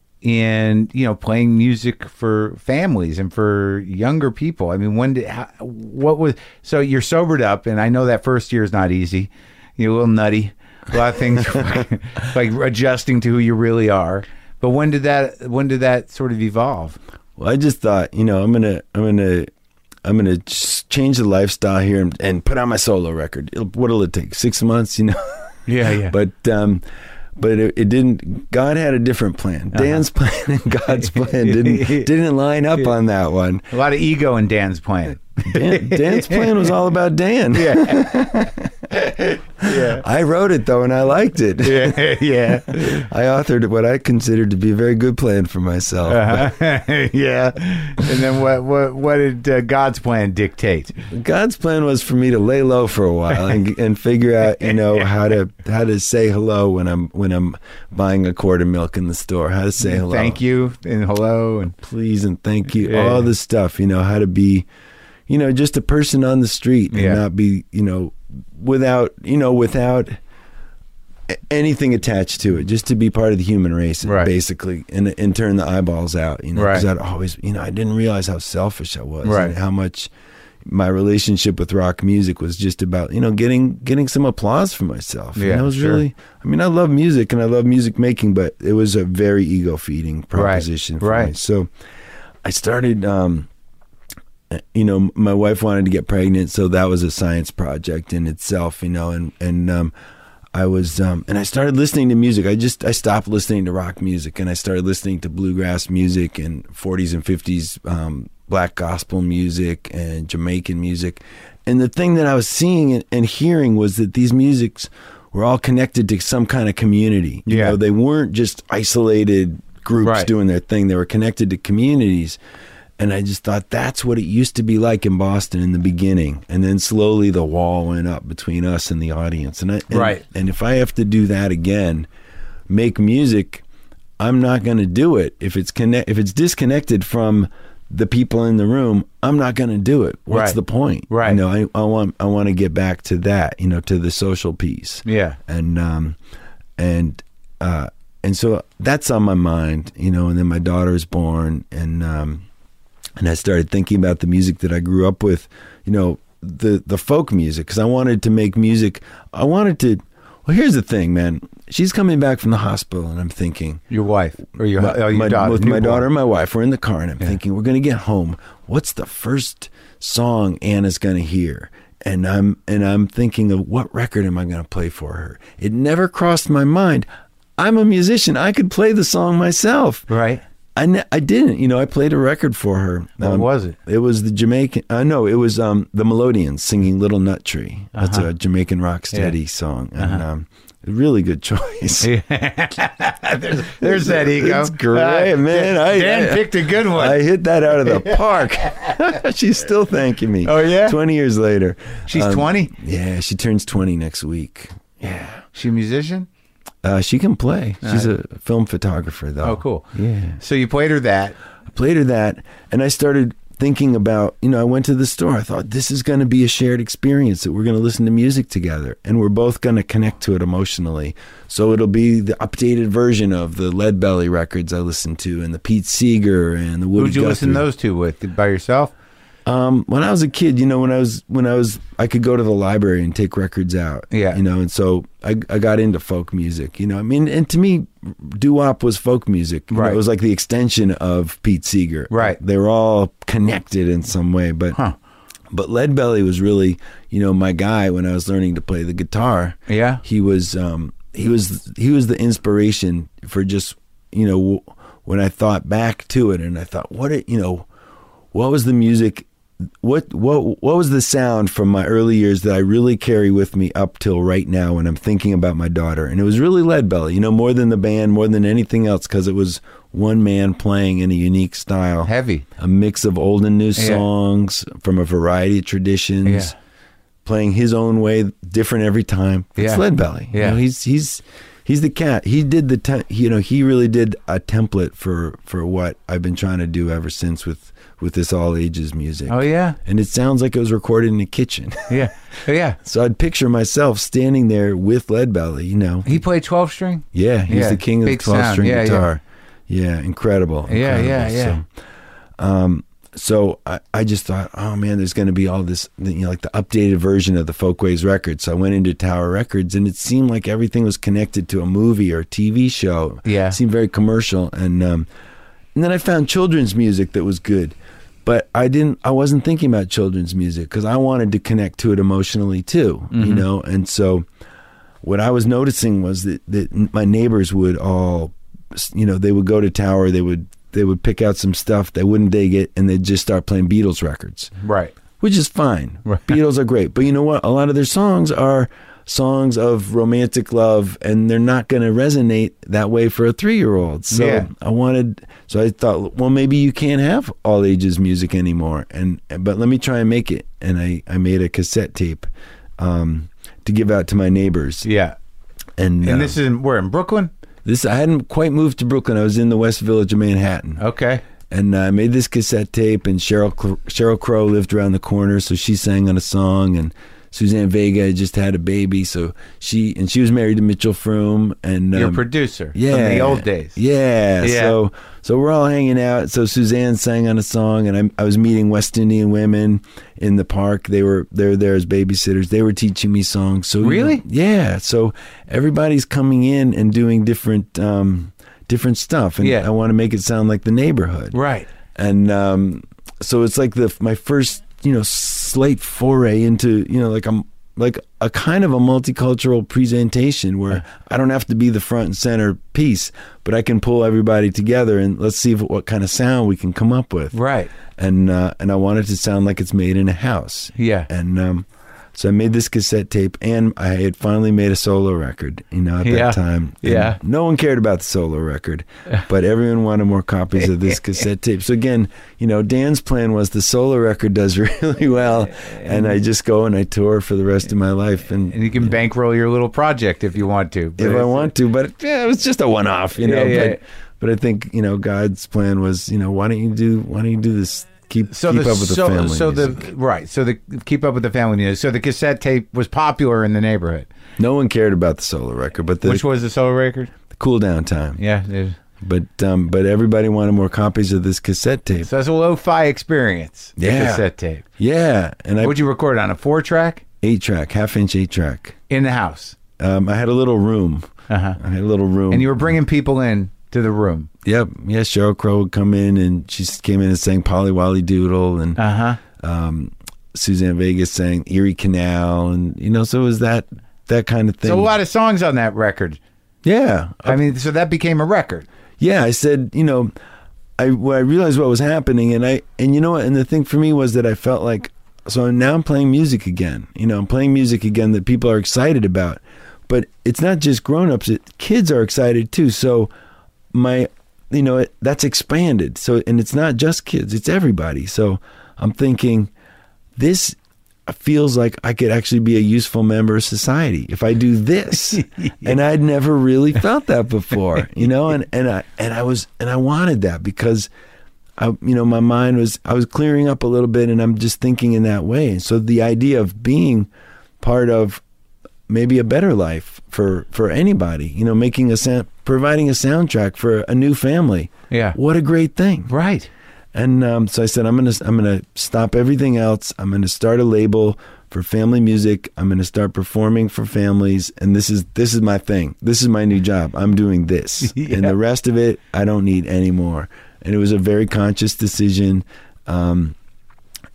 in, you know, playing music for families and for younger people? I mean, when did, how, what was, so you're sobered up, and I know that first year is not easy. You're a little nutty. A lot of things like adjusting to who you really are. But when did that, when did that sort of evolve? Well, I just thought, you know, I'm gonna, I'm gonna, I'm gonna just change the lifestyle here and, and put out my solo record. It'll, what'll it take? Six months, you know? Yeah, yeah. But, um, but it, it didn't. God had a different plan. Dan's plan and God's plan didn't didn't line up on that one. A lot of ego in Dan's plan. Dan, Dan's plan was all about Dan. Yeah. Yeah. I wrote it though, and I liked it. Yeah. Yeah. I authored what I considered to be a very good plan for myself. Uh-huh. Yeah. And then what? What? What did uh, God's plan dictate? God's plan was for me to lay low for a while and, and figure out, you know, how to how to say hello when I'm when I'm buying a quart of milk in the store. How to say hello, Thank you and hello and please, and thank you. Yeah. All this stuff, you know, how to be, you know, just a person on the street and Yeah. not be, you know, without, you know, without a- anything attached to it, just to be part of the human race, Right. basically, and and turn the eyeballs out, you know, Right. because I'd always, you know, I didn't realize how selfish I was, Right. and how much my relationship with rock music was just about, you know, getting getting some applause for myself. Yeah, and it was sure. really, I mean, I love music and I love music making, but it was a very ego feeding proposition for right. me. So I started, um, you know, my wife wanted to get pregnant, so that was a science project in itself, you know, and, and, um, I was, um, and I started listening to music. I just, I stopped listening to rock music and I started listening to bluegrass music and forties and fifties, um, black gospel music and Jamaican music. And the thing that I was seeing and, and hearing was that these musics were all connected to some kind of community. You Yeah. know, they weren't just isolated groups Right. doing their thing. They were connected to communities. And I just thought that's what it used to be like in Boston in the beginning. And then slowly the wall went up between us and the audience. And I, and, Right. and if I have to do that again, make music, I'm not going to do it. If it's connect, if it's disconnected from the people in the room, I'm not going to do it. What's Right. the point? Right. You know, I, I want, I want to get back to that, you know, to the social piece. yeah. And, um, and, uh, and so that's on my mind, you know, and then my daughter's born, and, um, and I started thinking about the music that I grew up with, you know, the, the folk music, because I wanted to make music. I wanted to, well, here's the thing, man. She's coming back from the hospital, and I'm thinking, Your wife or your, my, oh, your my- daughter, with my newborn. daughter and my wife, we're in the car, and I'm thinking, we're going to get home. What's the first song Anna's going to hear? And I'm and I'm thinking of what record am I going to play for her? It never crossed my mind. I'm a musician. I could play the song myself. Right. I, ne- I didn't. You know, I played a record for her. What was it? It was the Jamaican. Uh, no, it was um, the Melodians singing "Little Nut Tree." That's Uh-huh. a Jamaican rocksteady Yeah. song, and Uh-huh. um, a really good choice. there's, there's that ego. It's great, man. I- Dan I- picked a good one. I hit that out of the park. She's still thanking me. Oh, yeah? twenty years later. She's Um, twenty. Yeah, she turns twenty next week. Yeah. She a musician? Uh, she can play. She's a film photographer, though. Oh, cool. Yeah. So you played her that. I played her that, and I started thinking about, you know, I went to the store. I thought, this is going to be a shared experience, that we're going to listen to music together, and we're both going to connect to it emotionally. So it'll be the updated version of the Lead Belly records I listened to, and the Pete Seeger and the Woody Who'd you Guthrie. listen those two with? By yourself? Um, when I was a kid, you know, when I was when I was, I could go to the library and take records out. Yeah. You know, and so I I got into folk music. You know, I mean, and to me, doo-wop was folk music. You know, Right. it was like the extension of Pete Seeger. Right. They were all connected in some way, but Huh. But Leadbelly was really, you know, my guy when I was learning to play the guitar. Yeah. He was, um, he was, he was the inspiration for just, you know, when I thought back to it, and I thought, what, it, you know, what was the music? What what what was the sound from my early years that I really carry with me up till right now when I'm thinking about my daughter? And it was really Leadbelly, you know, more than the band, more than anything else, because it was one man playing in a unique style. Heavy. A mix of old and new Yeah. songs from a variety of traditions. Yeah. Playing his own way, different every time. It's Yeah. Leadbelly. Yeah. You know, he's he's he's the cat. He did the te- you know, he really did a template for for what I've been trying to do ever since with with this all ages music. Oh, yeah? And it sounds like it was recorded in a kitchen. Yeah. Oh, yeah. So I'd picture myself standing there with Leadbelly, you know. He played twelve string? Yeah, he's Yeah, the king of the big sound. twelve-string Yeah, yeah. guitar. Yeah. incredible. Yeah, incredible. yeah, yeah. So, um, so I, I just thought, oh man, there's going to be all this, you know, like the updated version of the Folkways record. So I went into Tower Records, and it seemed like everything was connected to a movie or a T V show. Yeah. It seemed very commercial, and um, and then I found children's music that was good. But I didn't. I wasn't thinking about children's music because I wanted to connect to it emotionally too, Mm-hmm. you know. And so, what I was noticing was that, that my neighbors would all, you know, they would go to Tower. They would they would pick out some stuff they wouldn't dig it, and they'd just start playing Beatles records, Right. which is fine. Right. Beatles are great, but you know what? A lot of their songs are songs of romantic love, and they're not going to resonate that way for a three-year-old. So Yeah. I wanted, so I thought, well, maybe you can't have all ages music anymore, and but let me try and make it. And I, I made a cassette tape um, to give out to my neighbors. Yeah. And, And uh, this is in, where, in Brooklyn? this I hadn't quite moved to Brooklyn. I was in the West Village of Manhattan. Okay. And I made this cassette tape, and Cheryl Cheryl Crow lived around the corner, so she sang on a song, and Suzanne Vega had just had a baby, so she and she was married to Mitchell Froome, and Your um, producer yeah, from the old days. Yeah, Yeah. So so we're all hanging out. So Suzanne sang on a song, and I, I was meeting West Indian women in the park. They were they were there as babysitters. They were teaching me songs. So you know, Really? yeah. So everybody's coming in and doing different um, different stuff, and Yeah. I want to make it sound like the neighborhood. Right. And um, so it's like the my first, you know, slight foray into, you know, like a like a kind of a multicultural presentation where I don't have to be the front and center piece, but I can pull everybody together and let's see if, what kind of sound we can come up with. Right. And uh, and I want it to sound like it's made in a house. Yeah. And um, so I made this cassette tape, and I had finally made a solo record, you know, at Yeah. that time. And Yeah. no one cared about the solo record, but everyone wanted more copies of this cassette tape. So again, you know, Dan's plan was the solo record does really well, and I just go and I tour for the rest of my life. And, And you can bankroll your little project if you want to. but if I it's- want to, but yeah, it was just a one-off, you know. Yeah, yeah. But, but I think, you know, God's plan was, you know, why don't you do, why don't you do this? Keep, So keep the up with the so, family so music. the right so the keep up with the family music. So the cassette tape was popular in the neighborhood. No one cared about the solo record, but the, Which was the solo record? the cool down time. Yeah. it- But um, but everybody wanted more copies of this cassette tape. So that's a lo-fi experience. The Yeah. cassette tape. Yeah, and I What'd you record on a four track eight track, half inch eight track. in the house? Um, I had a little room. Uh huh. I had a little room. And you were bringing people in to the room. Yep. Yeah, Cheryl Crow would come in, and she came in and sang Polly Wolly Doodle, and Uh huh. um, Suzanne Vega sang Erie Canal, and you know, so it was that that kind of thing. So a lot of songs on that record. Yeah. I mean, so that became a record. Yeah, I said, you know, I when I realized what was happening, and I and you know what, and the thing for me was that I felt like, so now I'm playing music again. You know, I'm playing music again that people are excited about, but it's not just grown-ups; it, kids are excited too. So my, you know, it, that's expanded. So and it's not just kids; it's everybody. So I'm thinking, this feels like I could actually be a useful member of society if I do this. And I'd never really felt that before, you know, and, and I, and I was, and I wanted that because I, you know, my mind was, I was clearing up a little bit, and I'm just thinking in that way. And so the idea of being part of maybe a better life for, for anybody, you know, making a sound, providing a soundtrack for a new family. Yeah. What a great thing. Right. And um, so I said, I'm gonna I'm gonna stop everything else. I'm gonna start a label for family music. I'm gonna start performing for families, and this is this is my thing. This is my new job. I'm doing this, Yeah. and the rest of it I don't need anymore. And it was a very conscious decision. Um,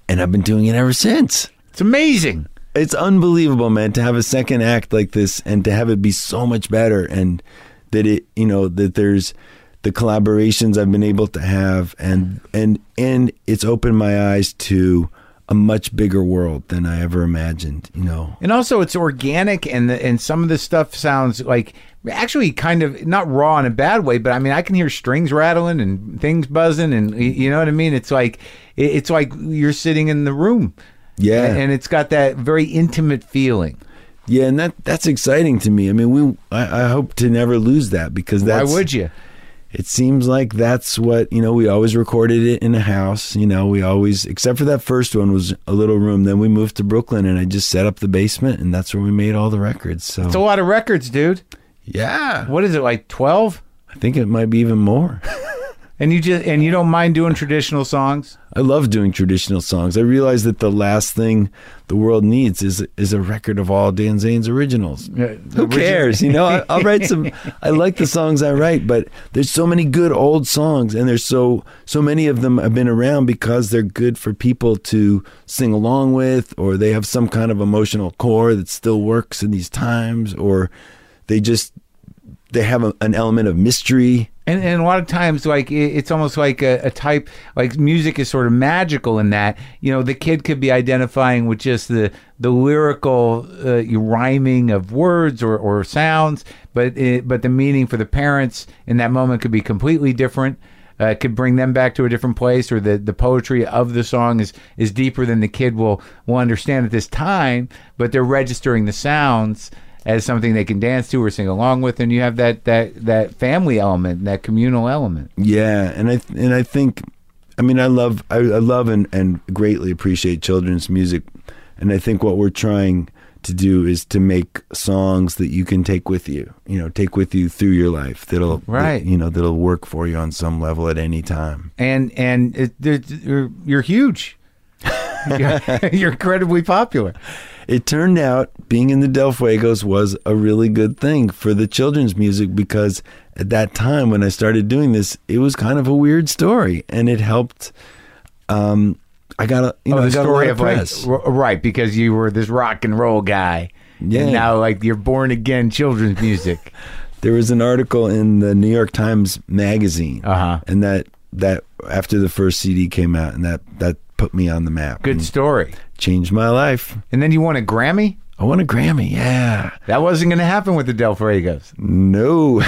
and I've been doing it ever since. It's amazing. It's unbelievable, man, to have a second act like this and to have it be so much better, and that it, you know, that there's the collaborations I've been able to have, and and and it's opened my eyes to a much bigger world than I ever imagined, you know. And also it's organic, and the, and some of this stuff sounds like actually kind of not raw in a bad way, but I mean I can hear strings rattling and things buzzing, and you know what I mean. It's like it's like you're sitting in the room, Yeah, and it's got that very intimate feeling. Yeah, and that that's exciting to me. I mean, we I, I hope to never lose that, because that's, why would you? It seems like that's what, you know, we always recorded it in a house. You know, we always, except for that first one was a little room. Then we moved to Brooklyn, and I just set up the basement, and that's where we made all the records. So It's a lot of records, dude. yeah, What is it, like twelve? I think it might be even more. And you just and you don't mind doing traditional songs? I love doing traditional songs. I realize that the last thing the world needs is is a record of all Dan Zane's originals. Yeah, Who origi- cares? You know, I, I'll write some. I like the songs I write, but there's so many good old songs, and there's so so many of them have been around because they're good for people to sing along with, or they have some kind of emotional core that still works in these times, or they just they have a, an element of mystery. And, and a lot of times, like, it- it's almost like a, a type, like music is sort of magical in that, you know, the kid could be identifying with just the, the lyrical uh, rhyming of words or, or sounds, but it, but the meaning for the parents in that moment could be completely different. Uh, it could bring them back to a different place, or the, the poetry of the song is, is deeper than the kid will, will understand at this time, but they're registering the sounds as something they can dance to or sing along with, and you have that that that family element, that communal element. Yeah, and I and I think, I mean, I love I, I love and, and greatly appreciate children's music, and I think what we're trying to do is to make songs that you can take with you, you know, take with you through your life. That'll Right. that, you know, that'll work for you on some level at any time. And and it, they're- you're you're huge. you're, you're incredibly popular. It turned out being in the Del Fuegos was a really good thing for the children's music, because at that time when I started doing this, it was kind of a weird story, and it helped. Um, I got a you know Oh, I the got story a of lot like press. r- right, because you were this rock and roll guy. Yeah. And now like you're born again children's music. There was an article in the New York Times Magazine, Uh-huh. and that that after the first C D came out, and that that put me on the map. Good and story. changed my life. And then you won a Grammy? I won a Grammy. Yeah. That wasn't going to happen with the Del Fuegos. No.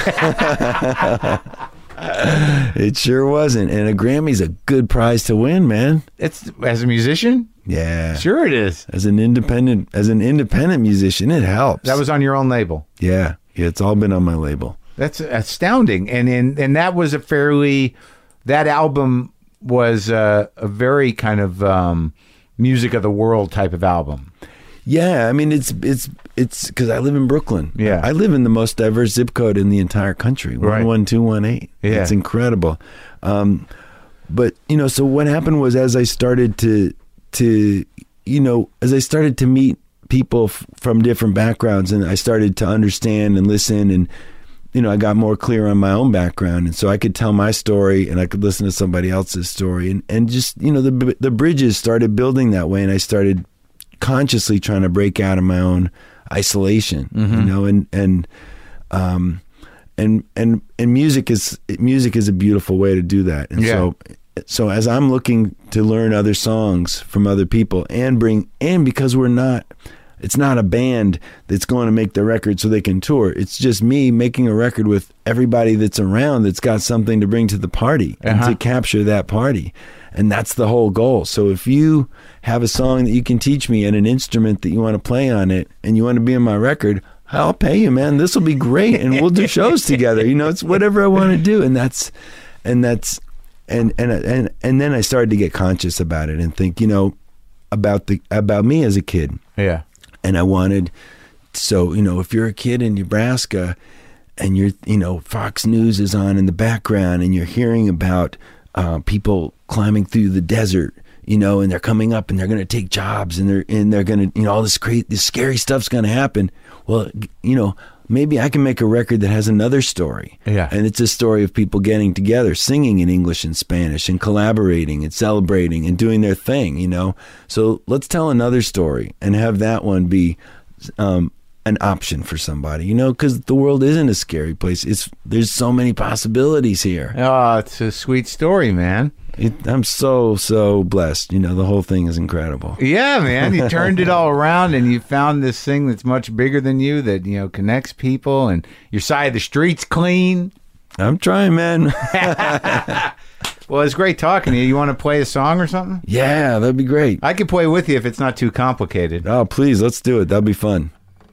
It sure wasn't. And a Grammy's a good prize to win, man. It's as a musician? Yeah. Sure it is. As an independent as an independent musician, it helps. That was on your own label. yeah. Yeah, it's all been on my label. That's astounding. And and, and that was a fairly, that album was a, a very kind of um, music of the world type of album. Yeah, I mean it's it's it's because I live in Brooklyn. Yeah. I live in the most diverse zip code in the entire country, Right. one one two one eight. Yeah. It's incredible. Um, but you know, so what happened was, as I started to to you know, as I started to meet people f- from different backgrounds, and I started to understand and listen, and you know, I got more clear on my own background, and so I could tell my story, and I could listen to somebody else's story, and and just you know, the the bridges started building that way, and I started consciously trying to break out of my own isolation, you know, and and um and and and music is music is a beautiful way to do that. And Yeah. so so as I'm looking to learn other songs from other people, and bring and because we're not it's not a band that's going to make the record so they can tour. It's just me making a record with everybody that's around that's got something to bring to the party, and Uh-huh. to capture that party. And that's the whole goal. So if you have a song that you can teach me and an instrument that you want to play on it, and you want to be on my record, I'll pay you, man. This will be great, and we'll do shows together. You know, it's whatever I want to do, and that's, and that's, and and and and then I started to get conscious about it and think, you know, about the about me as a kid, Yeah. and I wanted, so you know, if you're a kid in Nebraska, and you're, you know, Fox News is on in the background, and you're hearing about uh, people climbing through the desert, you know, and they're coming up and they're going to take jobs, and they're and they're going to, you know, all this crazy, this scary stuff's going to happen. Well, you know, maybe I can make a record that has another story. Yeah. And it's a story of people getting together, singing in English and Spanish and collaborating and celebrating and doing their thing, you know? So let's tell another story and have that one be um, an option for somebody, you know, because the world isn't a scary place. It's there's so many possibilities here. Oh, it's a sweet story, man. It, I'm so, so blessed. You know, the whole thing is incredible. Yeah, man. You turned it all around and you found this thing that's much bigger than you that, you know, connects people, and your side of the street's clean. I'm trying, man. Well, it's great talking to you. You want to play a song or something? Yeah, that'd be great. I could play with you if it's not too complicated. Oh, please, let's do it. That'd be fun.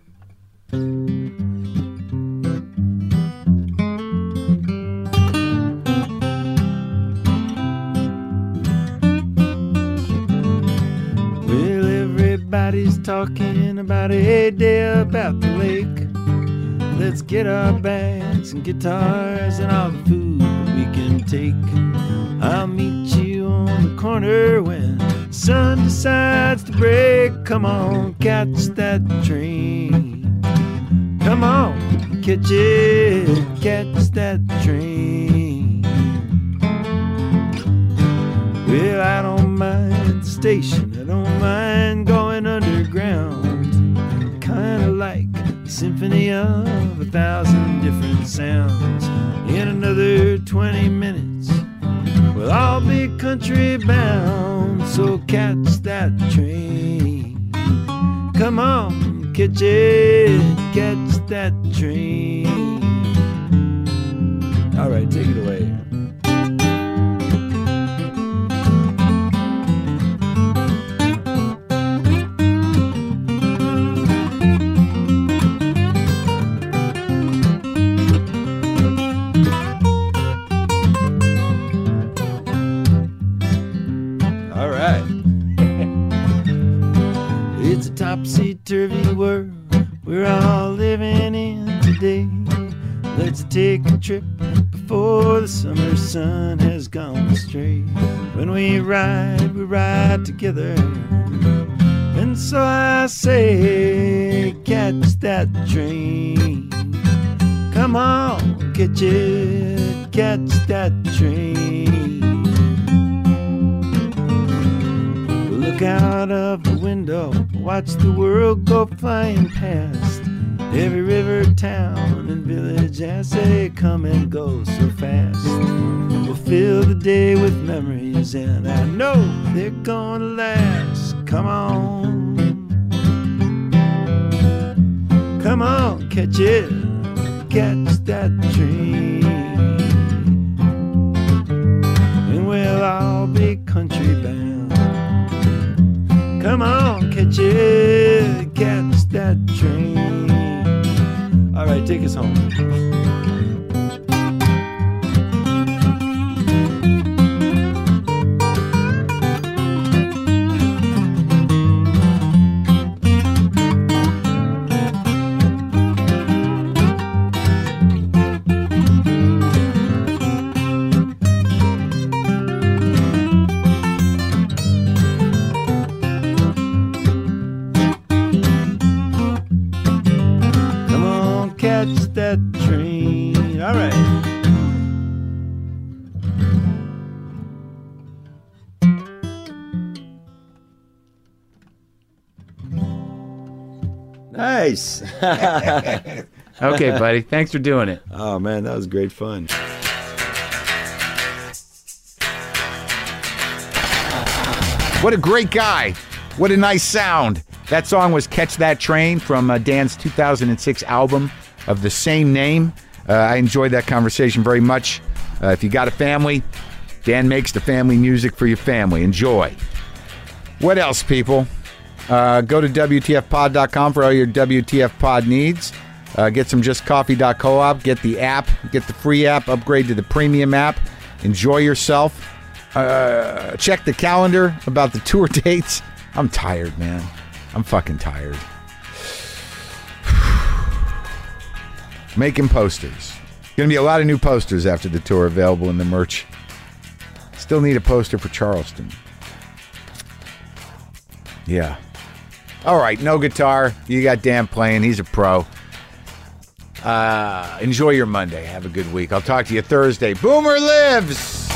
Well, everybody's talking about a day about the lake. Let's get our bags and guitars and all the food we can take. I'll meet you on the corner when the sun decides to break. Come on, catch that train. Come on, catch it, catch that train. Well, I don't mind the station, I don't mind going underground. Kinda like a symphony of a thousand different sounds. In another twenty minutes, we'll all be country bound. So catch that train. Come on, catch it, catch that train. All right, take it away. All right. It's a topsy-turvy world we're all living in today. Let's take a trip before the summer sun has gone astray. When we ride, we ride together. And so I say, catch that train. Come on, catch it, catch that train. Look out of the window, watch the world go flying past. Every river, town, and village as they come and go so fast. We'll fill the day with memories, and I know they're gonna last. Come on, come on, catch it, catch that train. And we'll all be country bound. Come on, catch it, catch that train. All right, take us home. Catch that train. All right. Nice. Okay, buddy. Thanks for doing it. Oh, man, that was great fun. What a great guy. What a nice sound. That song was Catch That Train from uh, Dan's two thousand six album of the same name. Uh, I enjoyed that conversation very much. Uh, if you got a family, Dan makes the family music for your family. Enjoy. What else, people? Uh, go to W T F pod dot com for all your W T F pod needs. Uh, get some just coffee dot coop. Get the app. Get the free app. Upgrade to the premium app. Enjoy yourself. Uh, check the calendar about the tour dates. I'm tired, man. I'm fucking tired. Making posters. Gonna be a lot of new posters after the tour available in the merch. Still need a poster for Charleston. Yeah. All right, no guitar. You got Dan playing. He's a pro. Uh, enjoy your Monday. Have a good week. I'll talk to you Thursday. Boomer lives!